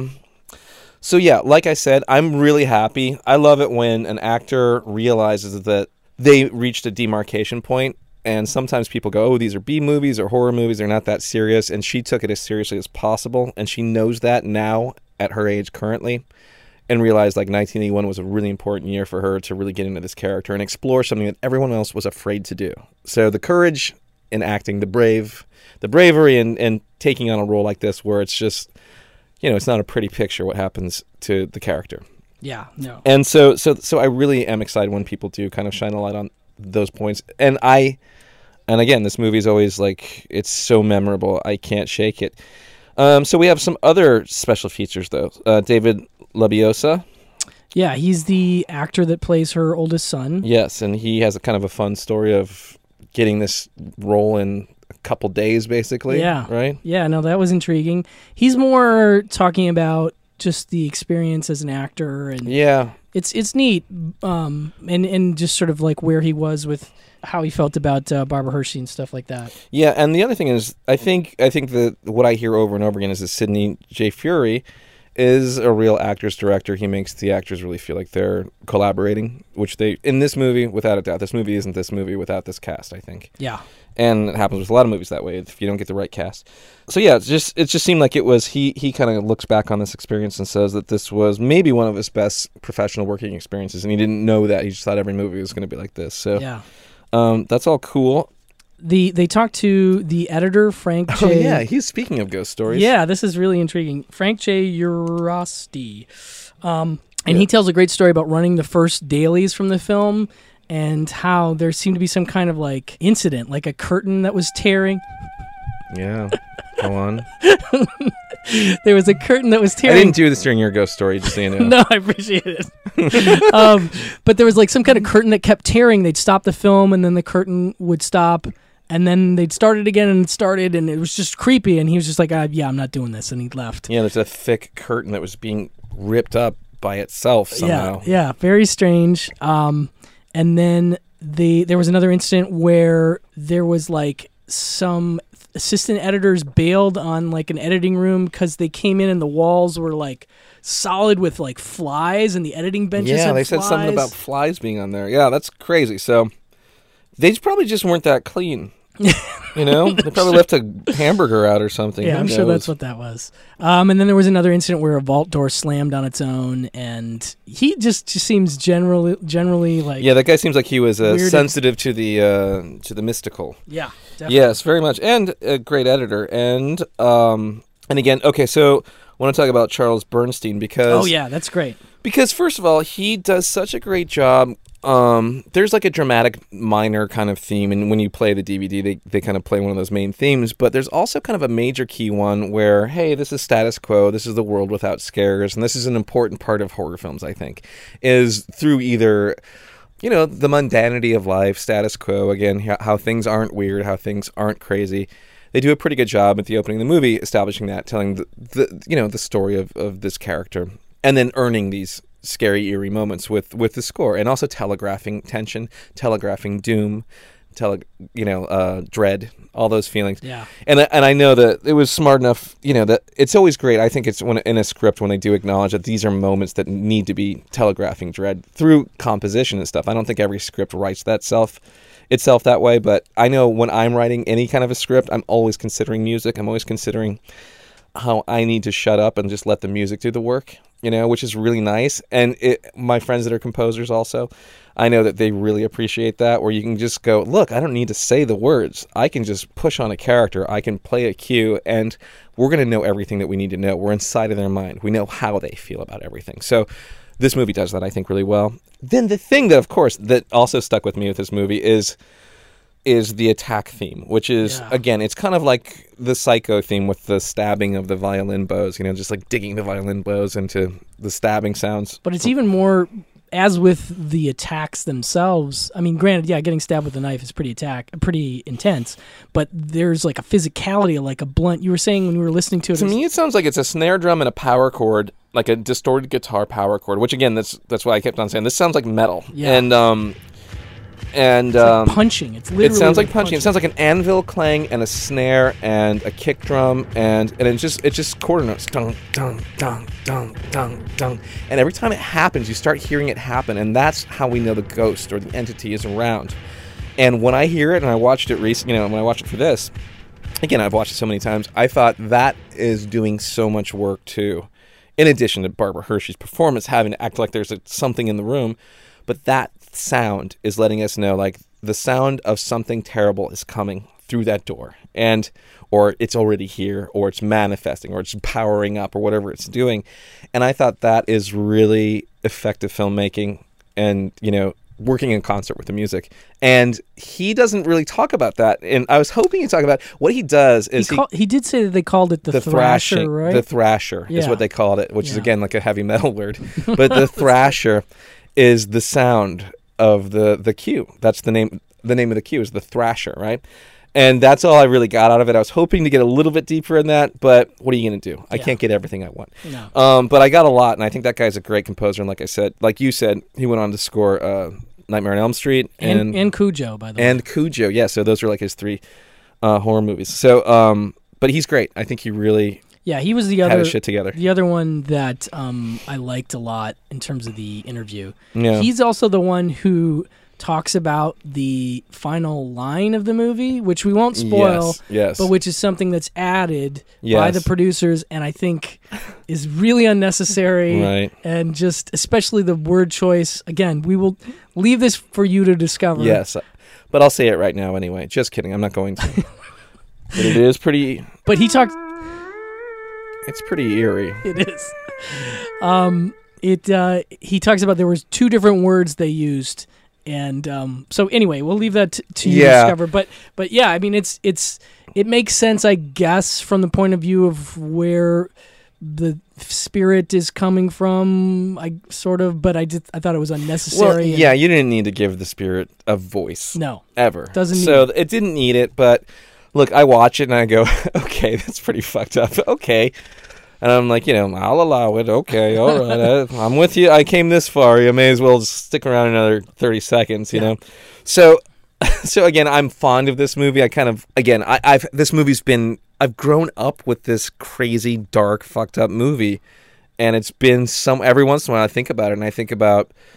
yeah, like I said, I'm really happy. I love it when an actor realizes that they reached a demarcation point. And sometimes people go, oh, these are B movies or horror movies. They're not that serious. And she took it as seriously as possible. And she knows that now at her age currently, and realized like 1981 was a really important year for her to really get into this character and explore something that everyone else was afraid to do. So the courage in acting, the bravery in taking on a role like this where it's just, it's not a pretty picture what happens to the character. Yeah, no. And so I really am excited when people do kind of shine a light on those points. And again, this movie is always like, it's so memorable. I can't shake it. So we have some other special features, though. David LaBiosa. Yeah, he's the actor that plays her oldest son. Yes, and he has a kind of a fun story of getting this role in a couple days, basically. Yeah. Right? Yeah, no, that was intriguing. He's more talking about just the experience as an actor. And yeah. It's neat, and just sort of like where he was with how he felt about Barbara Hershey and stuff like that. Yeah, and the other thing is, I think that what I hear over and over again is that Sidney J. Furie is a real actor's director. He makes the actors really feel like they're collaborating, which they, in this movie, without a doubt. This movie isn't this movie without this cast, I think. Yeah. And it happens with a lot of movies that way if you don't get the right cast. So yeah, it just seemed like it was, he kind of looks back on this experience and says that this was maybe one of his best professional working experiences, and he didn't know that. He just thought every movie was going to be like this. So yeah. That's all cool. They talked to the editor, Frank J. Oh yeah, he's speaking of ghost stories. Yeah, this is really intriguing. Frank J. Urasti. And he tells a great story about running the first dailies from the film and how there seemed to be some kind of like incident, like a curtain that was tearing. Yeah, go on. There was a curtain that was tearing. I didn't do this during your ghost story, just so you know. No, I appreciate it. But there was like some kind of curtain that kept tearing. They'd stop the film, and then the curtain would stop, and then they'd start it again, and it started, and it was just creepy. And he was just like, yeah, I'm not doing this, and he left. Yeah, there's a thick curtain that was being ripped up by itself somehow. Yeah, very strange. And then there was another incident where there was like some assistant editors bailed on like an editing room because they came in and the walls were like solid with like flies and the editing benches had they said something about flies being on there. Yeah, that's crazy. So they probably just weren't that clean. You know, they probably left a hamburger out or something. Yeah, Who I'm sure knows? that's what that was. And then there was another incident where a vault door slammed on its own, and he just seems generally like Yeah, that guy seems like he was Weird. sensitive to the mystical. yeah, definitely. Yes, very much, and a great editor. And again, okay, so I want to talk about Charles Bernstein because Oh yeah, that's great. Because first of all, he does such a great job. There's like a dramatic minor kind of theme, and when you play the DVD, they kind of play one of those main themes. But there's also kind of a major key one where, hey, this is status quo. This is the world without scares, and this is an important part of horror films. I think is through either, you know, the mundanity of life, status quo. Again, how things aren't weird, how things aren't crazy. They do a pretty good job at the opening of the movie establishing that, telling the story of this character, and then earning these scary, eerie moments with the score, and also telegraphing tension, telegraphing doom, dread, all those feelings. Yeah. And I know that it was smart enough, that it's always great. I think it's when in a script when they do acknowledge that these are moments that need to be telegraphing dread through composition and stuff. I don't think every script writes itself that way, but I know when I'm writing any kind of a script, I'm always considering music. I'm always considering how I need to shut up and just let the music do the work, which is really nice. And my friends that are composers also, I know that they really appreciate that, where you can just go, look, I don't need to say the words. I can just push on a character. I can play a cue, and we're going to know everything that we need to know. We're inside of their mind. We know how they feel about everything. So this movie does that, I think, really well. Then the thing that, of course, that also stuck with me with this movie is the attack theme, which is, again, it's kind of like the Psycho theme with the stabbing of the violin bows, just like digging the violin bows into the stabbing sounds. But it's even more, as with the attacks themselves. I mean, granted, getting stabbed with a knife is pretty intense, but there's like a physicality, like a blunt. You were saying when we were listening to it. To me, it sounds like it's a snare drum and a power chord, like a distorted guitar power chord, which again, that's why I kept on saying this sounds like metal. Yeah. And it's like punching. It's literally. It sounds like punching. It sounds like an anvil clang and a snare and a kick drum and it's just quarter notes, dong dong dong dong dong dong. And every time it happens, you start hearing it happen, and that's how we know the ghost or the entity is around. And when I hear it, and I watched it recently, when I watched it for this, again, I've watched it so many times. I thought that is doing so much work too. In addition to Barbara Hershey's performance, having to act like there's something in the room, but that sound is letting us know, like, the sound of something terrible is coming through that door, or it's already here, or it's manifesting, or it's powering up, or whatever it's doing. And I thought that is really effective filmmaking, and working in concert with the music. And he doesn't really talk about that. And I was hoping he'd talk about what he does is he did say that they called it the thrasher, thrashing, right? The thrasher is what they called it, which is again like a heavy metal word. But the thrasher is the sound of the cue. That's the name of the cue is the thrasher, right? And that's all I really got out of it. I was hoping to get a little bit deeper in that, but what are you going to do? I can't get everything I want. No. But I got a lot, and I think that guy's a great composer. And like you said, he went on to score Nightmare on Elm Street and Cujo, by the way. And Cujo, yeah. So those are like his 3 horror movies. So, but he's great. I think he really he was the had other his shit together. The other one that I liked a lot in terms of the interview. Yeah. He's also the one who talks about the final line of the movie, which we won't spoil, yes. but which is something that's added by the producers, and I think is really unnecessary. Right. And just especially the word choice. Again, we will leave this for you to discover. Yes, but I'll say it right now anyway. Just kidding. I'm not going to. But it is pretty. But he talked. It's pretty eerie. It is. He talks about there was 2 different words they used. And so anyway, we'll leave that to you to discover. But yeah, I mean, it makes sense, I guess, from the point of view of where the spirit is coming from. But I thought it was unnecessary. Well, you didn't need to give the spirit a voice. No, ever. Doesn't need so it didn't need it. But look, I watch it and I go, okay, that's pretty fucked up. Okay. And I'm like, I'll allow it. Okay, all right. I'm with you. I came this far. You may as well stick around another 30 seconds, you know? So again, I'm fond of this movie. I've grown up with this crazy, dark, fucked up movie. And it's been every once in a while I think about it, and I think about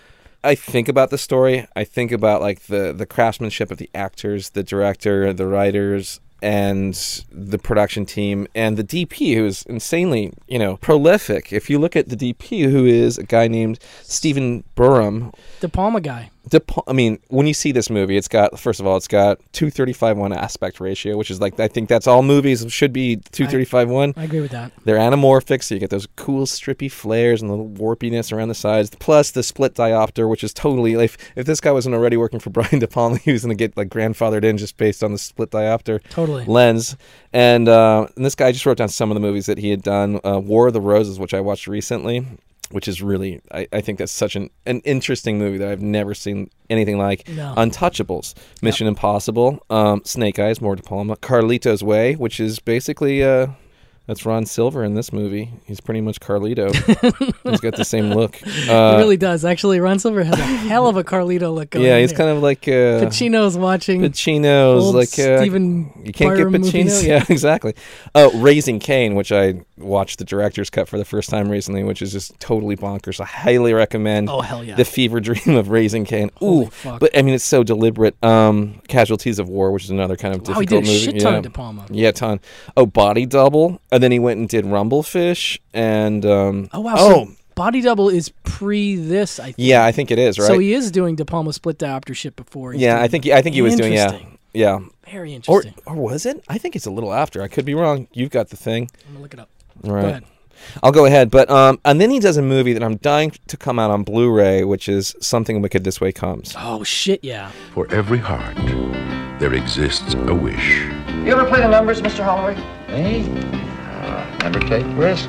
I think about the story, I think about like the craftsmanship of the actors, the director, the writers, and the production team, and the DP, who is insanely, prolific. If you look at the DP, who is a guy named Stephen Burham. De Palma guy. When you see this movie, first of all, it's got 2:35:1 aspect ratio, which is like, I think that's all movies should be 2:35:1. I agree with that. They're anamorphic, so you get those cool strippy flares and little warpiness around the sides. Plus the split diopter, which is totally, if this guy wasn't already working for Brian De Palma, he was going to get like grandfathered in just based on the split diopter lens. And this guy just wrote down some of the movies that he had done. War of the Roses, which I watched recently, which is really, I think that's such an interesting movie that I've never seen anything like. No. Untouchables, Mission Impossible, Snake Eyes, more De Palma, Carlito's Way, which is basically, that's Ron Silver in this movie. He's pretty much Carlito. He's got the same look. He really does. Actually, Ron Silver has a hell of a Carlito look going on. Yeah, he's kind of like... Pacino's watching Pacino's like... Stephen you can't get Barham Pacino? movies. Yeah, exactly. Oh, Raising Cain, which I watched the director's cut for the first time recently, which is just totally bonkers. I highly recommend Oh, hell yeah. The Fever Dream of Raising Cain. Holy Ooh, fuck. but it's so deliberate. Casualties of War, which is another kind of difficult he did a movie. shit ton of De Palma. Yeah, ton. Oh, Body Double, and then he went and did Rumblefish, and Oh, wow. So Body Double is pre this, I think. yeah, I think it is, right? So he is doing De Palma split diopter shit before. Yeah, I think he was doing, yeah. Very interesting. Or was it? I think it's a little after. I could be wrong. You've got the thing. I'm going to look it up. All right. Go ahead. I'll go ahead. But and then he does a movie that I'm dying to come out on Blu-ray, which is Something Wicked This Way Comes. Oh, shit, yeah. For every heart, there exists a wish. You ever play the numbers, Mr. Holloway? Me? Never take risks.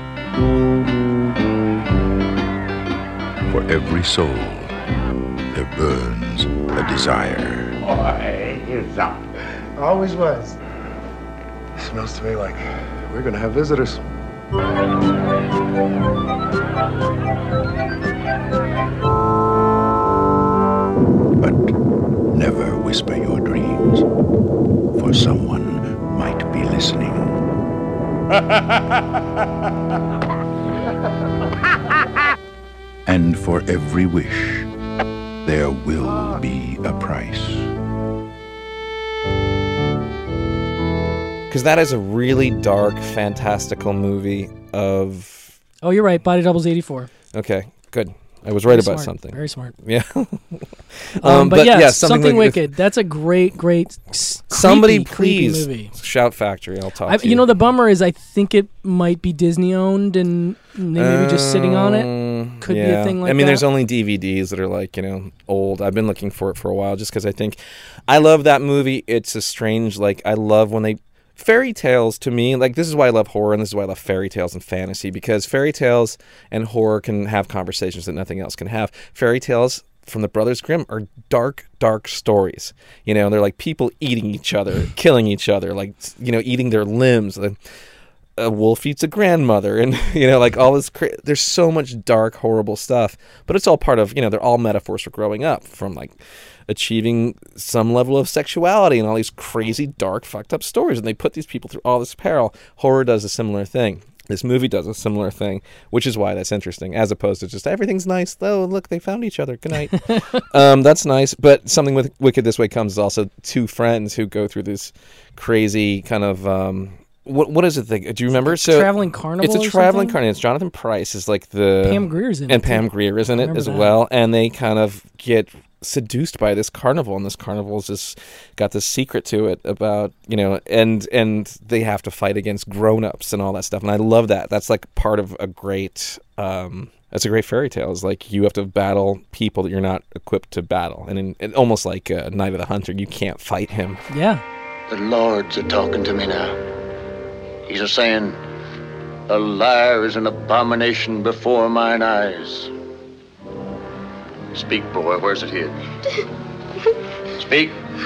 For every soul, there burns a desire. Boy, you something. Always was. Smells to me like we're gonna have visitors. But never whisper your dreams, for someone might be listening. And for every wish, there will be a price. Because that is a really dark, fantastical movie of... Oh, you're right. Body Double's 84. Okay, good. I was right Very about smart. something. Very smart. Yeah. But yeah, Something Wicked. That's a great, Somebody creepy please movie. Shout Factory. I'll talk to you. You know, the bummer is I think it might be Disney owned and they may be just sitting on it. Could be a thing like that. I mean, there's only DVDs that are like, old. I've been looking for it for a while just because I love that movie. It's a strange, I love when they... Fairy tales, to me, this is why I love horror, and this is why I love fairy tales and fantasy, because fairy tales and horror can have conversations that nothing else can have. Fairy tales from the Brothers Grimm are dark, dark stories. They're like people eating each other, killing each other, eating their limbs. A wolf eats a grandmother, and, all this... There's so much dark, horrible stuff, but it's all part of, they're all metaphors for growing up, from, achieving some level of sexuality and all these crazy, dark, fucked up stories. And they put these people through all this peril. Horror does a similar thing. This movie does a similar thing, which is why that's interesting, as opposed to just everything's nice. Oh, look, they found each other. Good night. That's nice. But Something Wicked This Way Comes is also two friends who go through this crazy kind of... What is it? Do you remember? Traveling Carnival. It's a traveling carnival. It's Jonathan Price is the Pam Grier's in it. And Pam Grier is in it as well. And they kind of get seduced by this carnival, and this carnival's just got this secret to it about and they have to fight against grown-ups and all that stuff. And I love that. That's part of a great. That's a great fairy tale. Is you have to battle people that you're not equipped to battle, and almost like Night of the Hunter, you can't fight him. Yeah. The Lord's a talking to me now. He's a saying, a liar is an abomination before mine eyes. Speak, boy, where's it hid? Speak.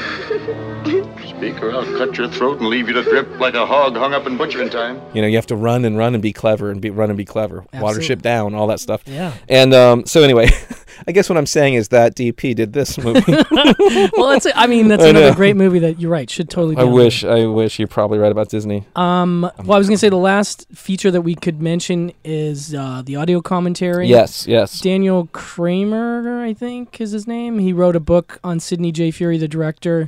Speak, or I'll cut your throat and leave you to drip like a hog hung up in butchering time. You have to run and be clever and be clever. Absolutely. Watership down, all that stuff. Yeah. And so anyway, I guess what I'm saying is that DP did this movie. Well, that's another great movie that you're right should totally be I on wish there. you're probably right about Disney. Well, I was gonna say the last feature that we could mention is the audio commentary. Yes. Daniel Kramer, I think is his name. He wrote a book on Sidney J. Furie, the director.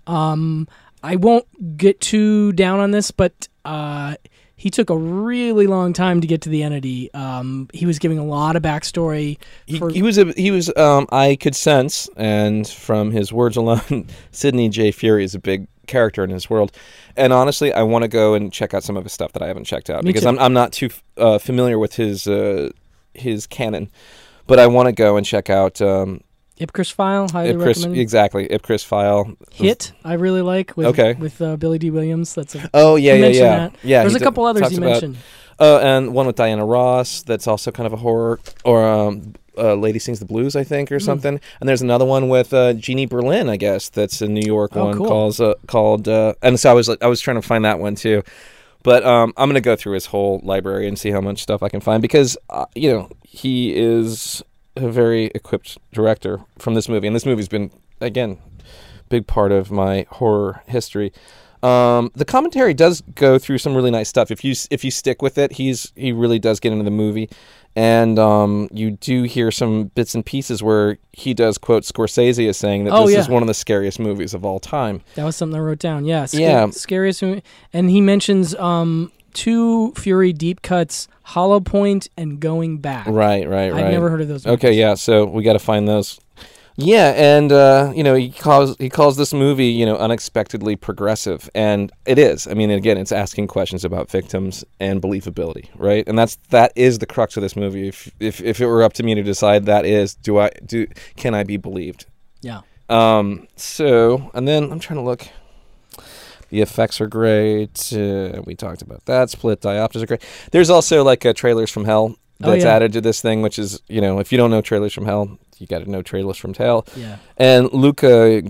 I won't get too down on this, but he took a really long time to get to the entity. He was giving a lot of backstory. He was. I could sense, and from his words alone, Sidney J. Furie is a big character in his world. And honestly, I want to go and check out some of his stuff that I haven't checked out because I'm not too familiar with his canon. But I want to go and check out. Ipcris File, highly recommend. Exactly, Ipcris File. Hit, I really like with Billy D. Williams. That's yeah. That. There's a couple others you mentioned. And one with Diana Ross. That's also kind of a horror, or Lady Sings the Blues, I think, or something. And there's another one with Jeannie Berlin, I guess. That's a New York one called. And so I was trying to find that one too. But I'm going to go through his whole library and see how much stuff I can find because he is a very equipped director from this movie, and this movie's been, again, big part of my horror history. The commentary does go through some really nice stuff. If you stick with it, he really does get into the movie, and you do hear some bits and pieces where he does quote Scorsese as saying that this is one of the scariest movies of all time. That was something I wrote down. Scariest movie, and he mentions 2 Fury deep cuts, Hollow Point and Going Back. Right. I've never heard of those movies. Okay, yeah, so we got to find those. Yeah, and he calls this movie unexpectedly progressive, and it is. I mean, again, it's asking questions about victims and believability, right? And that is the crux of this movie. If it were up to me to decide, can I be believed? Yeah. So, and then I'm trying to look. The effects are great. We talked about that. Split diopters are great. There's also Trailers from Hell that's added to this thing, which is, if you don't know Trailers from Hell, you got to know Trailers from Hell. Yeah. And Luca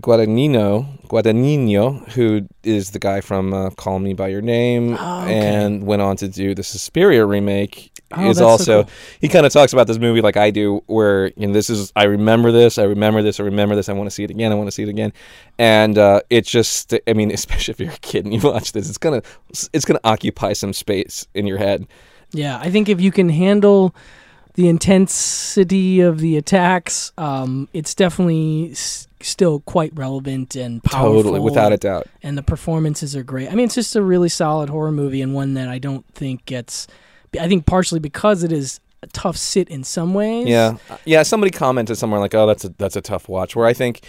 Guadagnino, who is the guy from Call Me By Your Name and went on to do the Suspiria remake, is also, so cool. He kind of talks about this movie like I do, where I remember this, I want to see it again, and it's just, I mean, especially if you're a kid and you watch this, it's gonna occupy some space in your head. Yeah, I think if you can handle the intensity of the attacks, it's definitely still quite relevant and powerful. Totally, without a doubt. And the performances are great. I mean, it's just a really solid horror movie, and one that I don't think gets... I think partially because it is a tough sit in some ways. Yeah. Somebody commented somewhere like, "Oh, that's a tough watch." Where I think,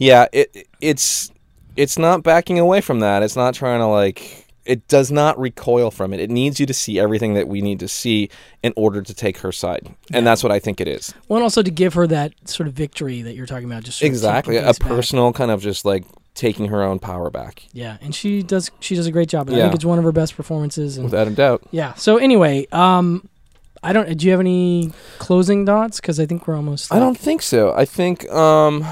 it's not backing away from that. It's not trying to it does not recoil from it. It needs you to see everything that we need to see in order to take her side, and that's what I think it is. Well, and also to give her that sort of victory that you're talking about, just exactly a personal kind of just taking her own power back. Yeah, and she does a great job. I think it's one of her best performances. Without a doubt. Yeah. So anyway, do you have any closing thoughts? Because I think we're almost... I don't think so. I think one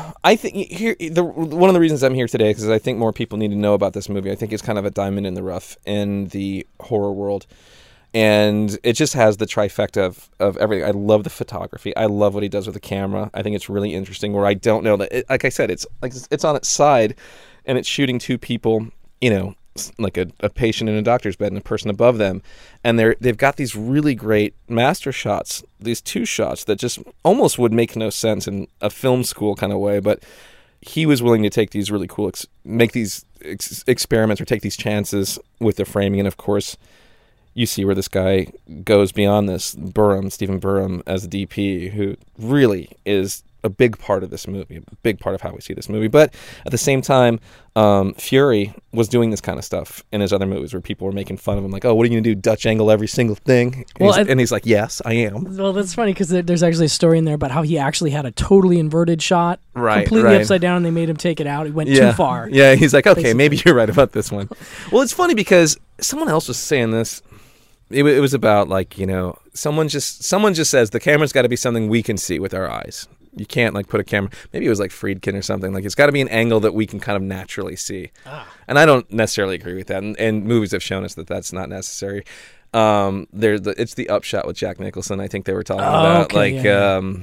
of the reasons I'm here today is I think more people need to know about this movie. I think it's kind of a diamond in the rough in the horror world. And it just has the trifecta of everything. I love the photography. I love what he does with the camera. I think it's really interesting where I don't know that, like I said, it's on its side and it's shooting 2 people, like a patient in a doctor's bed and a person above them. And they've got these really great master shots, these 2 shots that just almost would make no sense in a film school kind of way. But he was willing to take these really cool, make these experiments or take these chances with the framing. And of course, you see where this guy goes beyond this. Stephen Burham as the DP, who really is a big part of this movie, a big part of how we see this movie. But at the same time, Fury was doing this kind of stuff in his other movies where people were making fun of him, like, "Oh, what are you going to do, Dutch angle every single thing?" And he's like, "Yes, I am." Well, that's funny because there's actually a story in there about how he actually had a totally inverted shot, completely upside down, and they made him take it out. He went too far. Yeah, he's like, "Okay, maybe you're right about this one." Well, it's funny because someone else was saying this. It was about someone just says the camera's got to be something we can see with our eyes. You can't put a camera. Maybe it was Friedkin or something. It's got to be an angle that we can kind of naturally see. And I don't necessarily agree with that. And movies have shown us that that's not necessary. It's the Upshot with Jack Nicholson. I think they were talking about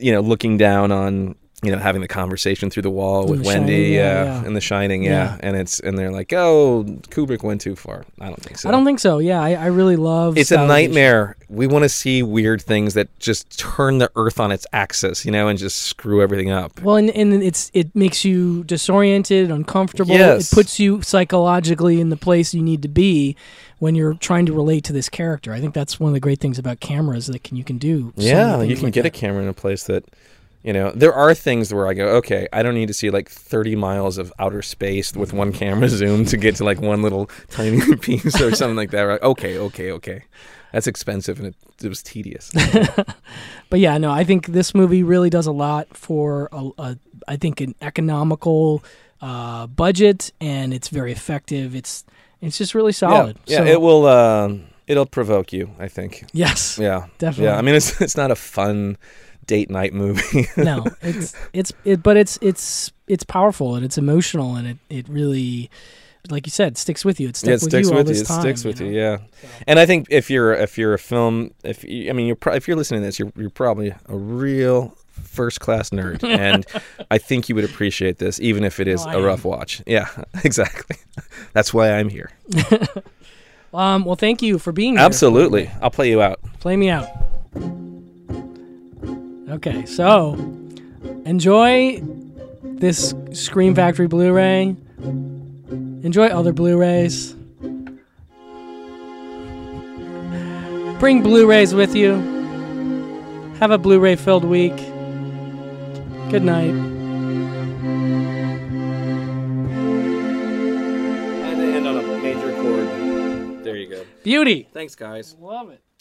looking down on, having the conversation through the wall with Wendy, Shining, in The Shining, and they're like, oh, Kubrick went too far. I don't think so. I don't think so. Yeah, I really love. It's a nightmare. We want to see weird things that just turn the Earth on its axis, and just screw everything up. Well, and it makes you disoriented, uncomfortable. Yes. It puts you psychologically in the place you need to be when you're trying to relate to this character. I think that's one of the great things about cameras that you can do. Yeah, you can get a camera in a place that. There are things where I go, okay, I don't need to see 30 miles of outer space with one camera zoom to get to one little tiny piece or something like that. Right? Okay. That's expensive and it was tedious. But yeah, no, I think this movie really does a lot for I think an economical budget, and it's very effective. It's just really solid. Yeah, so, it will. It'll provoke you, I think. Yes. Yeah, definitely. Yeah, I mean, it's not a fun date night movie. No, but it's powerful and it's emotional, and it really, like you said, sticks with you. It sticks with you all this time. It sticks with you. Yeah. So. And I think if you're a film, if you're listening to this, you're probably a real first-class nerd, and I think you would appreciate this, even if it is a rough watch. Yeah, exactly. That's why I'm here. Well, thank you for being here. Absolutely. I'll play you out. Play me out. Okay, so enjoy this Scream Factory Blu-ray. Enjoy other Blu-rays. Bring Blu-rays with you. Have a Blu-ray filled week. Good night. I had to end on a major chord. There you go. Beauty. Thanks, guys. Love it.